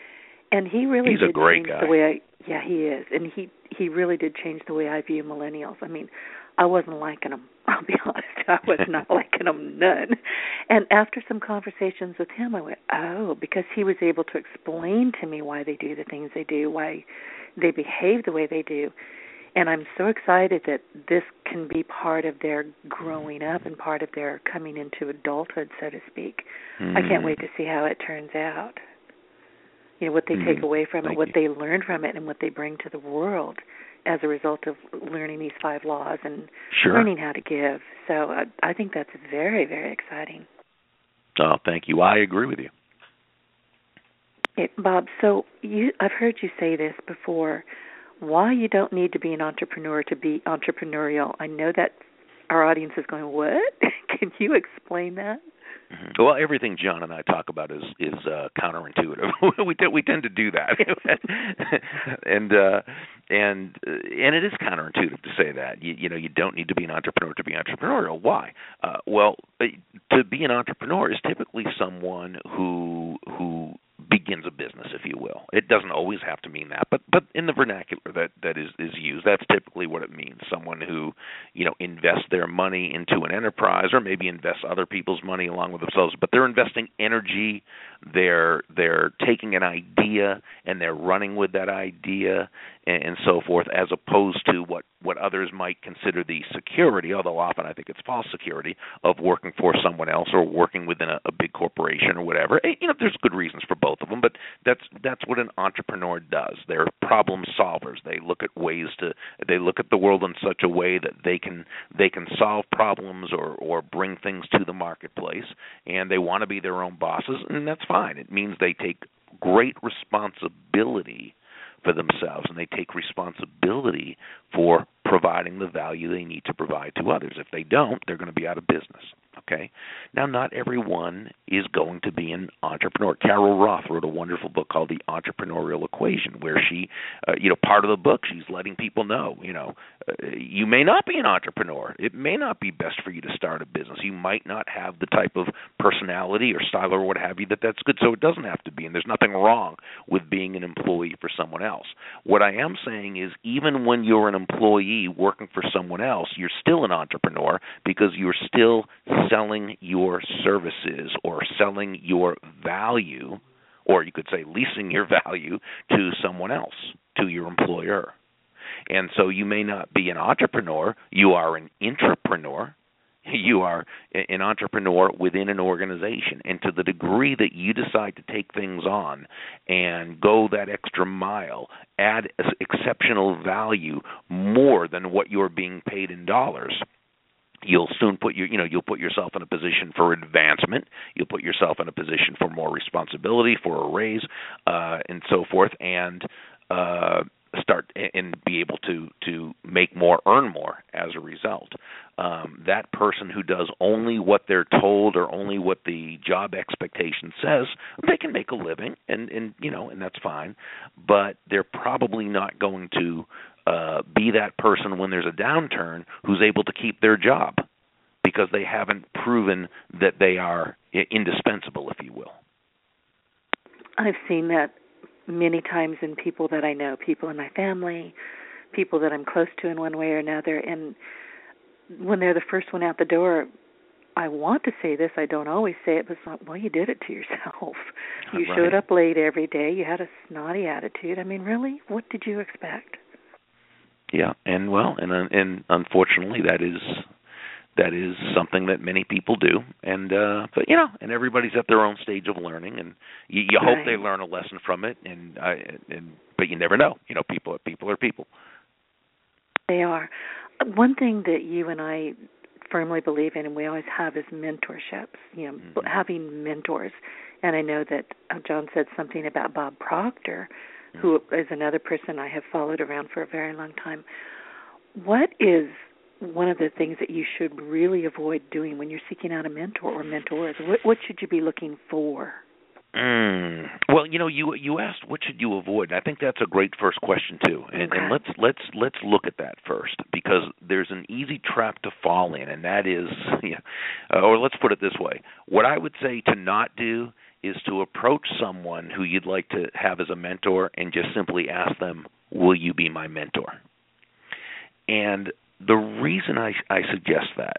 And he really He's did a great change guy. the way I, yeah, he is. And he, he really did change the way I view millennials. I mean, I wasn't liking them. I'll be honest. I was not liking them none. And after some conversations with him, I went, oh, because he was able to explain to me why they do the things they do, why they behave the way they do. And I'm so excited that this can be part of their growing up and part of their coming into adulthood, so to speak. Mm. I can't wait to see how it turns out. You know, what they mm. take away from Thank it, what you. they learn from it, and what they bring to the world as a result of learning these five laws and sure. learning how to give. So I, I think that's very, very exciting. Oh, thank you. I agree with you. Okay, Bob, so you, I've heard you say this before, why you don't need to be an entrepreneur to be entrepreneurial. I know that our audience is going, what? Can you explain that? Mm-hmm. Well, everything John and I talk about is is uh, counterintuitive. we t- we tend to do that, and uh, and uh, and it is counterintuitive to say that. You, you know, you don't need to be an entrepreneur to be entrepreneurial. Why? Uh, well, to be an entrepreneur is typically someone who who begins a business, if you will. It doesn't always have to mean that, but but in the vernacular that, that is, is used, that's typically what it means. Someone who, you know, invests their money into an enterprise, or maybe invests other people's money along with themselves, but they're investing energy, they're they're taking an idea and they're running with that idea and, and so forth, as opposed to what, what others might consider the security, although often I think it's false security, of working for someone else or working within a, a big corporation or whatever. You know, there's good reasons for both of them, but that's that's what an entrepreneur does. They're problem solvers. They look at ways to they look at the world in such a way that they can they can solve problems or, or bring things to the marketplace, and they want to be their own bosses, and that's fine. It means they take great responsibility for themselves, and they take responsibility for providing the value they need to provide to others. If they don't, they're going to be out of business. Okay? Now, not everyone is going to be an entrepreneur. Carol Roth wrote a wonderful book called The Entrepreneurial Equation, where she, uh, you know, part of the book, she's letting people know, you know, uh, you may not be an entrepreneur. It may not be best for you to start a business. You might not have the type of personality or style or what have you that that's good, so it doesn't have to be, and there's nothing wrong with being an employee for someone else. What I am saying is, even when you're an employee working for someone else, you're still an entrepreneur, because you're still selling your services or selling your value, or you could say leasing your value to someone else, to your employer. And so you may not be an entrepreneur, you are an intrapreneur. You are an entrepreneur within an organization, and to the degree that you decide to take things on and go that extra mile, add exceptional value more than what you're being paid in dollars, you'll soon put your, you know, you'll put yourself in a position for advancement. You'll put yourself in a position for more responsibility, for a raise, uh, and so forth, and uh, start and be able to to make more, earn more as a result. Um, that person who does only what they're told or only what the job expectation says, they can make a living, and, and you know, and that's fine. But they're probably not going to uh, be that person when there's a downturn who's able to keep their job, because they haven't proven that they are indispensable, if you will. I've seen that many times in people that I know, people in my family, people that I'm close to in one way or another, and when they're the first one out the door, I want to say this, I don't always say it, but it's like, well, you did it to yourself. You right. showed up late every day. You had a snotty attitude. I mean, really? What did you expect? Yeah, and well, and and unfortunately, that is that is something that many people do, and uh, but you know, and everybody's at their own stage of learning, and you, you right. hope they learn a lesson from it, and uh, and but you never know. You know, people people are people. They are. One thing that you and I firmly believe in, and we always have, is mentorships. You know, mm-hmm. having mentors. And I know that uh, John said something about Bob Proctor, mm-hmm. who is another person I have followed around for a very long time. What is one of the things that you should really avoid doing when you're seeking out a mentor or mentors? What, what should you be looking for? Mm. Well, you you know, you you asked what should you avoid. I think that's a great first question too, and, okay. and let's let's let's look at that first, because there's an easy trap to fall in, and that is, you know, or let's put it this way: what I would say to not do is to approach someone who you'd like to have as a mentor and just simply ask them, "Will you be my mentor?" And the reason I I suggest that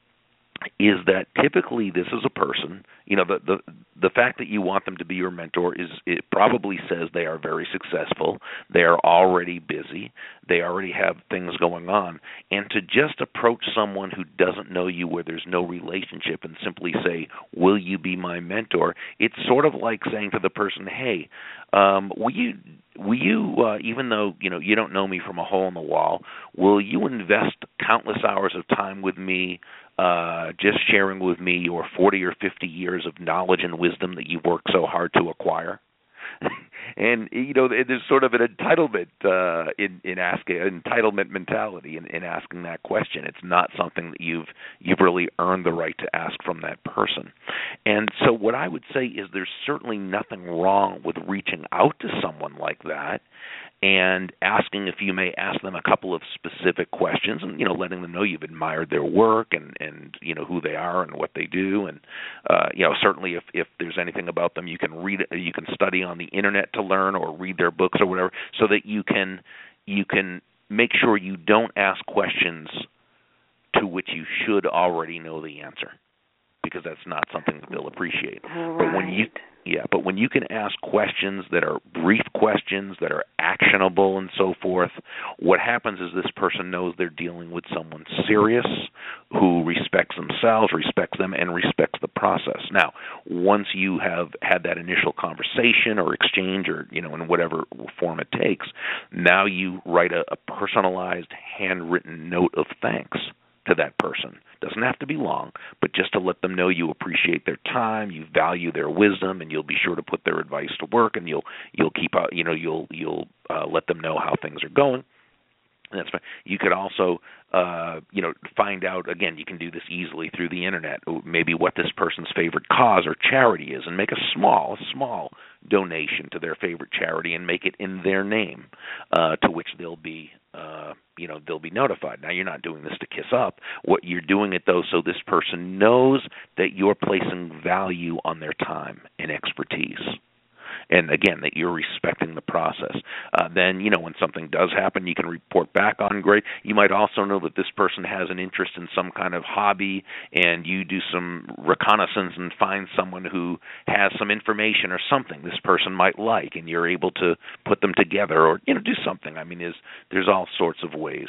is that typically this is a person, you know, the, the the fact that you want them to be your mentor is, it probably says they are very successful, they are already busy, they already have things going on, and to just approach someone who doesn't know you, where there's no relationship, and simply say, "Will you be my mentor?" It's sort of like saying to the person, "Hey, um, will you will you uh, even though you know you don't know me from a hole in the wall, will you invest countless hours of time with me?" Uh, just sharing with me your forty or fifty years of knowledge and wisdom that you've worked so hard to acquire. And, you know, there's sort of an entitlement uh, in, in asking, entitlement mentality in, in asking that question. It's not something that you've you've really earned the right to ask from that person. And so what I would say is there's certainly nothing wrong with reaching out to someone like that and asking if you may ask them a couple of specific questions, and, you know, letting them know you've admired their work and, and you know, who they are and what they do. And, uh, you know, certainly if, if there's anything about them you can read, you can study on the internet to learn, or read their books or whatever, so that you can you can make sure you don't ask questions to which you should already know the answer, because that's not something that they'll appreciate. Right. But when you Yeah, but when you can ask questions that are brief questions, that are actionable and so forth, what happens is this person knows they're dealing with someone serious who respects themselves, respects them, and respects the process. Now, once you have had that initial conversation or exchange, or, you know, in whatever form it takes, now you write a, a personalized, handwritten note of thanks to that person. Doesn't have to be long, but just to let them know you appreciate their time, you value their wisdom, and you'll be sure to put their advice to work, and you'll you'll keep out, you know, you'll you'll uh, let them know how things are going. And that's fine. You could also, uh, you know, find out, again, you can do this easily through the internet, maybe what this person's favorite cause or charity is, and make a small, a small donation to their favorite charity and make it in their name, uh, to which they'll be, uh, you know, they'll be notified. Now, you're not doing this to kiss up. What you're doing it, though, so this person knows that you're placing value on their time and expertise. And, again, that you're respecting the process. Uh, then, you know, when something does happen, you can report back on. Great. You might also know that this person has an interest in some kind of hobby, and you do some reconnaissance and find someone who has some information or something this person might like, and you're able to put them together, or, you know, do something. I mean, there's, there's all sorts of ways.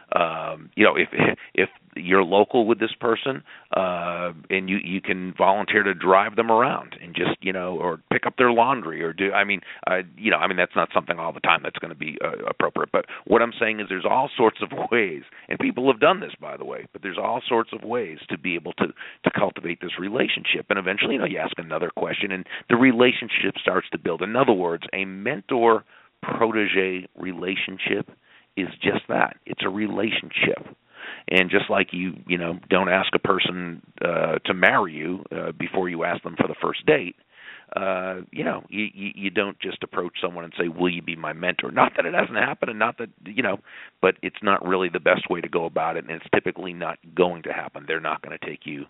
Um, you know, if if you're local with this person, uh, and you, you can volunteer to drive them around and just, you know, or pick up their laundry, or do, I mean, uh, you know, I mean, that's not something all the time that's going to be uh, appropriate. But what I'm saying is there's all sorts of ways, and people have done this, by the way, but there's all sorts of ways to be able to, to cultivate this relationship. And eventually, you know, you ask another question, and the relationship starts to build. In other words, a mentor-protege relationship is just that. It's a relationship. And just like you, you know, don't ask a person uh, to marry you uh, before you ask them for the first date, uh, you know, you, you, you don't just approach someone and say, "Will you be my mentor?" Not that it hasn't happened, and not that, you know, but it's not really the best way to go about it, and it's typically not going to happen. They're not going to take you,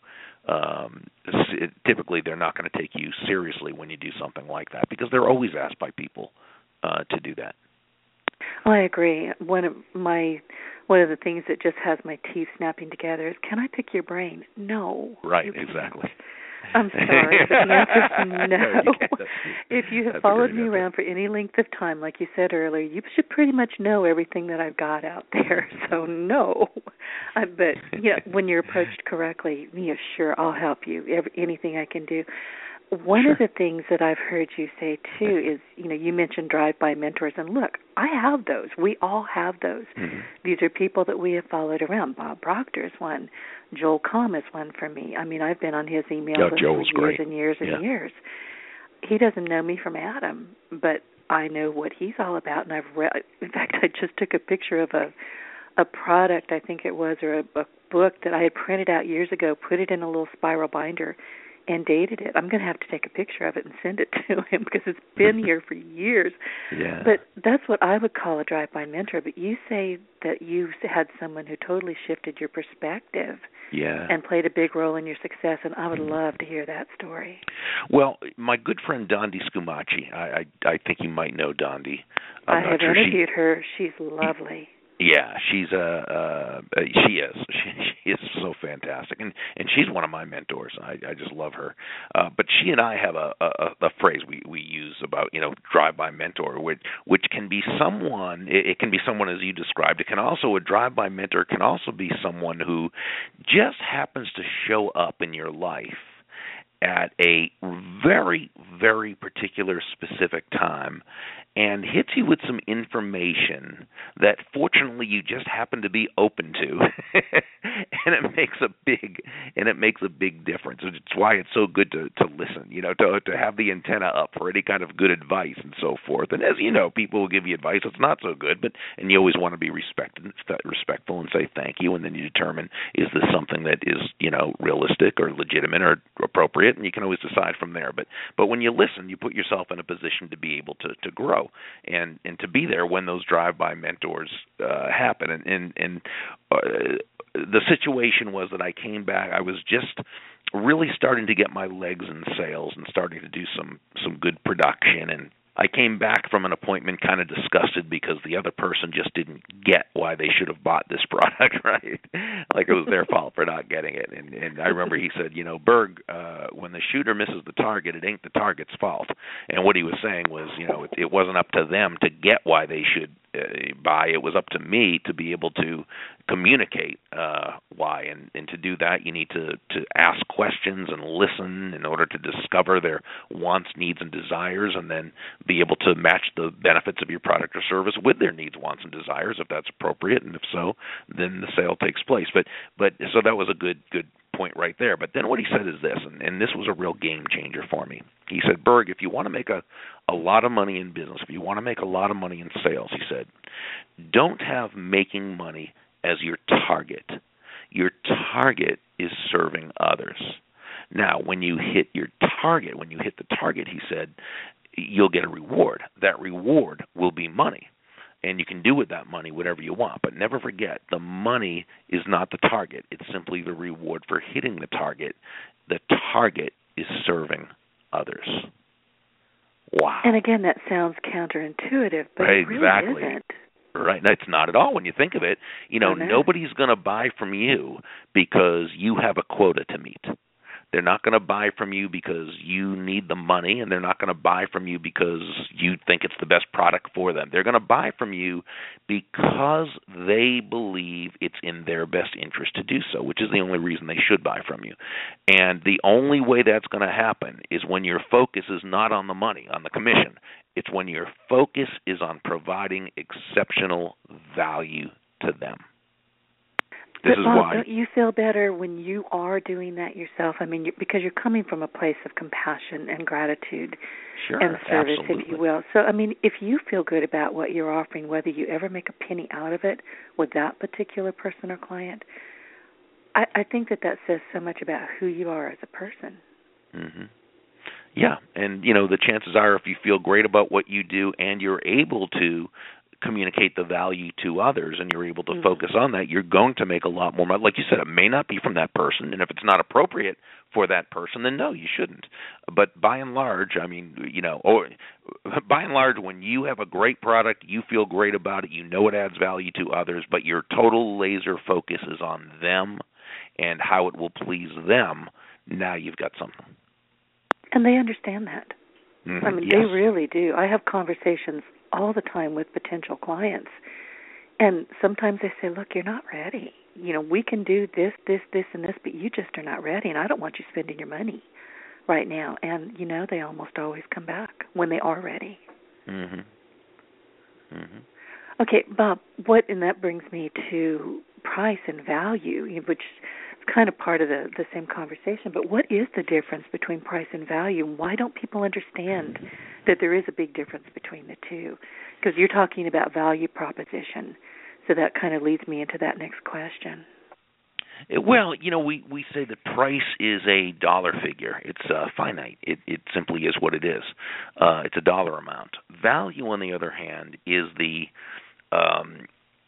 um, typically they're not going to take you seriously when you do something like that, because they're always asked by people uh, to do that. Well, I agree. One of my one of the things that just has my teeth snapping together is, can I pick your brain? No. Right, exactly. I'm sorry, but the answer is no. no If you have That's followed me answer. around for any length of time, like you said earlier, you should pretty much know everything that I've got out there. So no. Uh, but you know, when you're approached correctly, yeah, sure, I'll help you. Every, anything I can do. One Sure. of the things that I've heard you say, too, is, you know, you mentioned drive-by mentors. And look, I have those. We all have those. Mm-hmm. These are people that we have followed around. Bob Proctor is one. Joel Comm is one for me. I mean, I've been on his email oh, list Joel's for years great. and years and yeah. years. He doesn't know me from Adam, but I know what he's all about. And I've read, in fact, I just took a picture of a a product, I think it was, or a, a book that I had printed out years ago, put it in a little spiral binder, and dated it. I'm going to have to take a picture of it and send it to him because it's been here for years. Yeah. But that's what I would call a drive-by mentor. But you say that you had someone who totally shifted your perspective. Yeah. And played a big role in your success, and I would love to hear that story. Well, my good friend Dondi Scumaci, I, I I think you might know Dondi. I'm I have sure interviewed she, her. She's lovely. Yeah, she's a uh, uh, she is she, she is so fantastic, and and she's one of my mentors. I I just love her. Uh, but she and I have a, a a phrase we we use about you know drive-by mentor, which which can be someone. It, it can be someone as you described. It can also a drive-by mentor can also be someone who just happens to show up in your life at a very, very particular specific time and hits you with some information that fortunately you just happen to be open to. and it makes a big and it makes a big difference. It's why it's so good to, to listen, you know, to to have the antenna up for any kind of good advice and so forth. And as you know, people will give you advice that's not so good, but and you always want to be respected, respectful and say thank you, and then you determine is this something that is, you know, realistic or legitimate or appropriate, and you can always decide from there. But but when you listen, you put yourself in a position to be able to, to grow and, and to be there when those drive-by mentors uh, happen. And, and, and uh, the situation was that I came back. I was just really starting to get my legs in sales and starting to do some, some good production, and I came back from an appointment kind of disgusted because the other person just didn't get why they should have bought this product, right? Like it was their fault for not getting it. And, and I remember he said, you know, Berg, uh, when the shooter misses the target, it ain't the target's fault. And what he was saying was, you know, it, it wasn't up to them to get why they should uh, buy. It was up to me to be able to communicate uh, why. And, and to do that, you need to, to ask questions and listen in order to discover their wants, needs, and desires, and then be able to match the benefits of your product or service with their needs, wants, and desires, if that's appropriate, and if so, then the sale takes place. But but so that was a good good point right there. But then what he said is this, and, and this was a real game changer for me. He said, Berg, if you want to make a, a lot of money in business, if you want to make a lot of money in sales, he said, don't have making money as your target. Your target is serving others. Now, when you hit your target, when you hit the target, he said, you'll get a reward. That reward will be money, and you can do with that money whatever you want. But never forget, the money is not the target. It's simply the reward for hitting the target. The target is serving others. Wow. And again, that sounds counterintuitive, but right, it really exactly. isn't. Right. That's not at all when you think of it. You know, oh, no. nobody's going to buy from you because you have a quota to meet. They're not going to buy from you because you need the money, and they're not going to buy from you because you think it's the best product for them. They're going to buy from you because they believe it's in their best interest to do so, which is the only reason they should buy from you. And the only way that's going to happen is when your focus is not on the money, on the commission. It's when your focus is on providing exceptional value to them. This but is Bob, why. Don't you feel better when you are doing that yourself? I mean, you, because you're coming from a place of compassion and gratitude sure, and service, absolutely. if you will. So, I mean, if you feel good about what you're offering, whether you ever make a penny out of it with that particular person or client, I, I think that that says so much about who you are as a person. Mm-hmm. Yeah, and, you know, the chances are if you feel great about what you do and you're able to communicate the value to others and you're able to mm-hmm. focus on that, you're going to make a lot more money. Like you said, it may not be from that person, and if it's not appropriate for that person, then no, you shouldn't. But by and large, I mean, you know, or by and large, when you have a great product, you feel great about it, you know it adds value to others, but your total laser focus is on them and how it will please them, now you've got something. And they understand that. Mm-hmm. I mean, yes. they really do. I have conversations all the time with potential clients, and sometimes they say, look, you're not ready. You know, we can do this, this, this, and this, but you just are not ready, and I don't want you spending your money right now. And, you know, they almost always come back when they are ready. Mm-hmm. Mm-hmm. Okay, Bob, what, and that brings me to price and value, which is kind of part of the, the same conversation, but what is the difference between price and value? Why don't people understand that there is a big difference between the two? Because you're talking about value proposition, so that kind of leads me into that next question. Well, you know, we, we say that price is a dollar figure. It's uh, finite. It, it simply is what it is. Uh, it's a dollar amount. Value, on the other hand, is the um,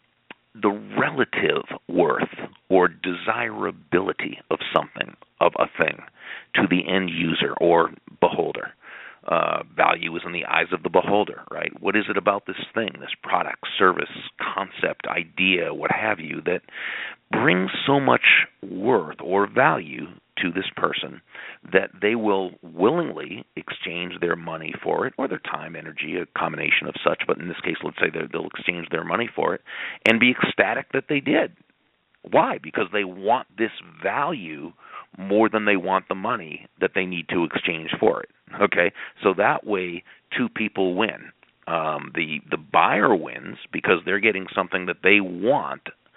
the relative worth or desirability of something, of a thing, to the end user or beholder. Uh, value is in the eyes of the beholder, right? What is it about this thing, this product, service, concept, idea, what have you, that brings so much worth or value to this person that they will willingly exchange their money for it, or their time, energy, a combination of such, but in this case, let's say they'll exchange their money for it, and be ecstatic that they did. Why? Because they want this value more than they want the money that they need to exchange for it. Okay, so that way two people win. Um, the the buyer wins because they're getting something that they want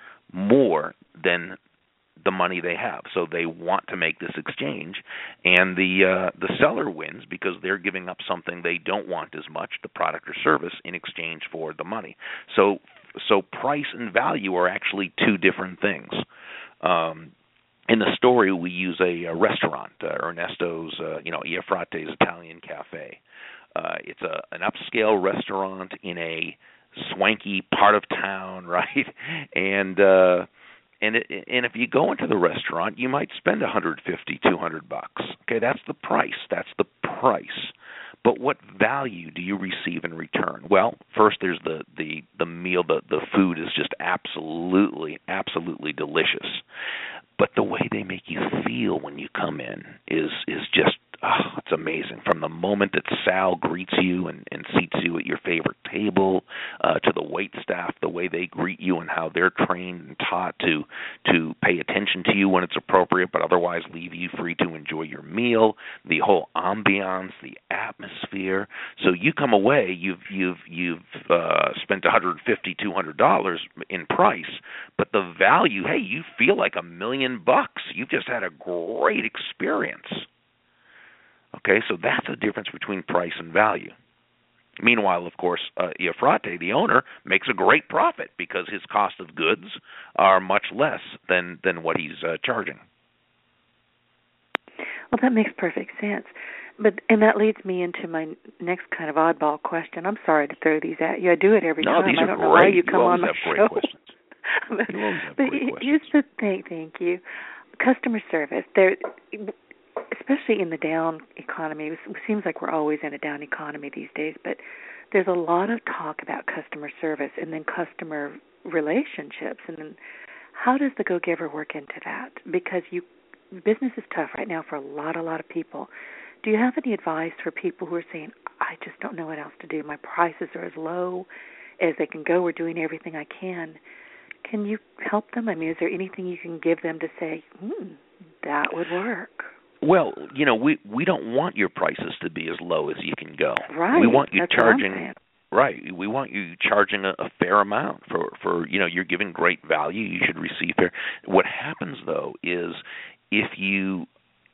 more than the money they have. So they want to make this exchange, and the uh, the seller wins because they're giving up something they don't want as much, the product or service, in exchange for the money. So so price and value are actually two different things. Um, In the story, we use a, a restaurant, uh, Ernesto's, uh, you know, Iafrate's Italian Cafe. Uh, it's a an upscale restaurant in a swanky part of town, right? And uh, and it, and if you go into the restaurant, you might spend one hundred fifty, two hundred bucks. Okay, that's the price. That's the price. But what value do you receive in return? Well, first there's the the the meal. The the food is just absolutely, absolutely delicious. But the way they make you feel when you come in is is just, oh, it's amazing. From the moment that Sal greets you and, and seats you at your favorite table, uh, to the wait staff, the way they greet you and how they're trained and taught to to pay attention to you when it's appropriate, but otherwise leave you free to enjoy your meal, the whole ambiance, the atmosphere. So you come away, you've you've you've uh, spent one hundred fifty dollars, two hundred dollars in price, but the value, hey, you feel like a million bucks. You've just had a great experience. Okay, so that's the difference between price and value. Meanwhile, of course, uh, Iafrate, the owner, makes a great profit because his cost of goods are much less than, than what he's uh, charging. Well, that makes perfect sense. But and that leads me into my next kind of oddball question. I'm sorry to throw these at you. I do it every no, time. These I are don't great. know why you come you on my have show. Great questions. but you always have but great here's questions. the thing. Thank you. Customer service. There. Especially in the down economy, it seems like we're always in a down economy these days, but there's a lot of talk about customer service and then customer relationships. And then how does the Go-Giver work into that? Because you, business is tough right now for a lot, a lot of people. Do you have any advice for people who are saying, I just don't know what else to do. My prices are as low as they can go. We're doing everything I can. Can you help them? I mean, is there anything you can give them to say, hmm, that would work? Well, you know, we, we don't want your prices to be as low as you can go. Right. We want you That's charging what I'm saying. Right. We want you charging a, a fair amount for, for, you know, you're giving great value. You should receive fair. What happens, though, is if you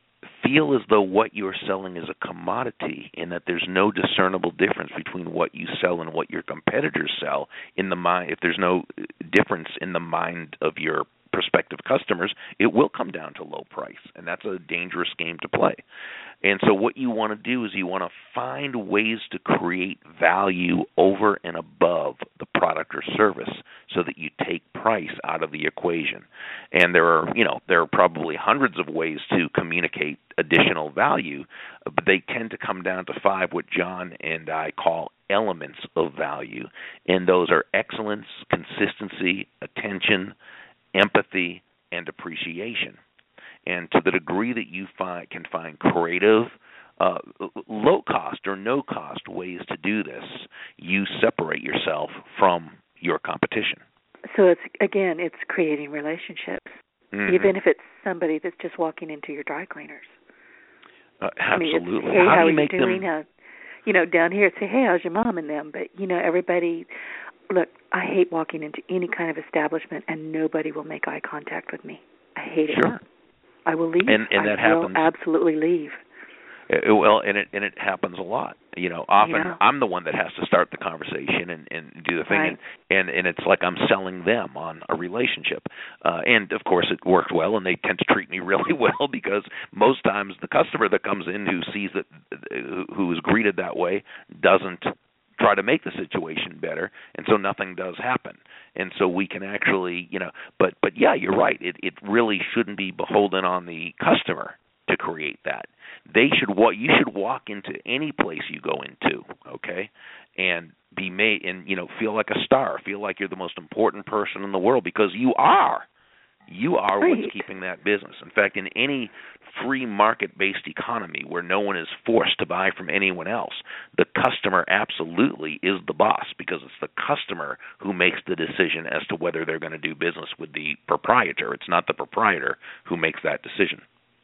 feel as though what you're selling is a commodity and that there's no discernible difference between what you sell and what your competitors sell in the mind, if there's no difference in the mind of your prospective customers, it will come down to low price, and that's a dangerous game to play. And so what you want to do is you want to find ways to create value over and above the product or service so that you take price out of the equation. And there are, you know, there are probably hundreds of ways to communicate additional value, but they tend to come down to five, what John and I call elements of value. And those are excellence, consistency, attention, empathy, and appreciation. And to the degree that you find, can find creative, uh, low-cost or no-cost ways to do this, you separate yourself from your competition. So it's again, it's creating relationships, mm-hmm. even if it's somebody that's just walking into your dry cleaners. Uh, absolutely. I mean, it's, hey, how, how, do you are make you doing? them? How, you know, down here, it's, say, hey, how's your mom and them? But, you know, everybody, look, I hate walking into any kind of establishment and nobody will make eye contact with me. I hate Sure. it. I will leave. And, and that I will happens. absolutely leave. Uh, well, and it and it happens a lot. You know, often yeah. I'm the one that has to start the conversation and, and do the thing, right. and, and and it's like I'm selling them on a relationship. Uh, and of course, it worked well, and they tend to treat me really well because most times the customer that comes in who sees that who is greeted that way doesn't try to make the situation better, and so nothing does happen. And so we can actually, you know, but but yeah, you're right. It it really shouldn't be beholden on the customer to create that. They should what you should walk into any place you go into, okay, and be made and you know feel like a star, feel like you're the most important person in the world because you are. You are right. what's keeping that business. In fact, in any free market-based economy where no one is forced to buy from anyone else, the customer absolutely is the boss because it's the customer who makes the decision as to whether they're going to do business with the proprietor. It's not the proprietor who makes that decision.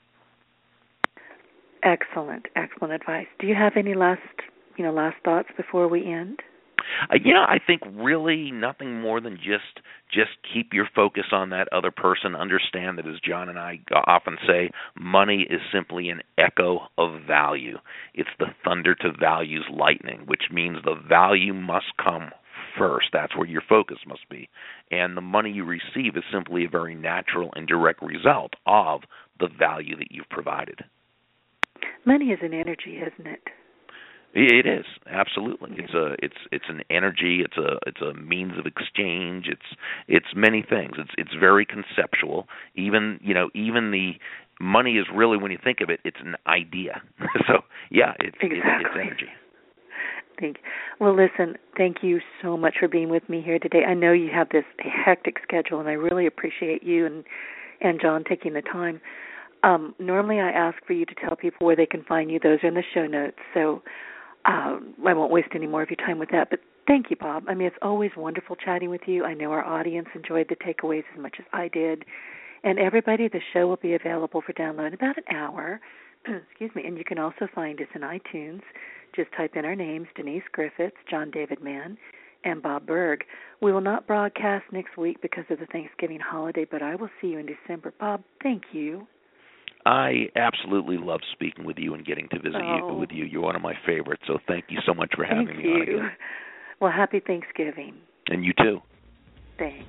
Excellent, excellent advice. Do you have any last, you know, last thoughts before we end? Uh, you know, I think really nothing more than just just keep your focus on that other person. Understand that, as John and I often say, money is simply an echo of value. It's the thunder to values lightning, which means the value must come first. That's where your focus must be. And the money you receive is simply a very natural and direct result of the value that you've provided. Money is an energy, isn't it? It is absolutely. It's a it's it's an energy. It's a it's a means of exchange. It's it's many things. It's it's very conceptual. Even you know even the money is really, when you think of it, it's an idea. So yeah, it's exactly. it's, it's energy. Thank you. Well, listen, thank you so much for being with me here today. I know you have this hectic schedule, and I really appreciate you and and John taking the time. Um, normally, I ask for you to tell people where they can find you. Those are in the show notes. So. Um, I won't waste any more of your time with that, but thank you, Bob. I mean, it's always wonderful chatting with you. I know our audience enjoyed the takeaways as much as I did. And everybody, the show will be available for download in about an hour. Excuse me. And you can also find us in iTunes. Just type in our names, Denise Griffiths, John David Mann, and Bob Berg. We will not broadcast next week because of the Thanksgiving holiday, but I will see you in December. Bob, thank you. I absolutely love speaking with you and getting to visit oh. you with you. You're one of my favorites, so thank you so much for having thank me you. on again. Well, happy Thanksgiving. And you too. Thanks.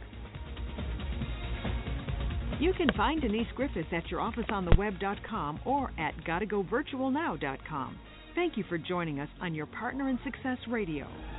You can find Denise Griffiths at your office on the web dot com or at gotta go virtual now dot com. Thank you for joining us on Your Partner in Success Radio.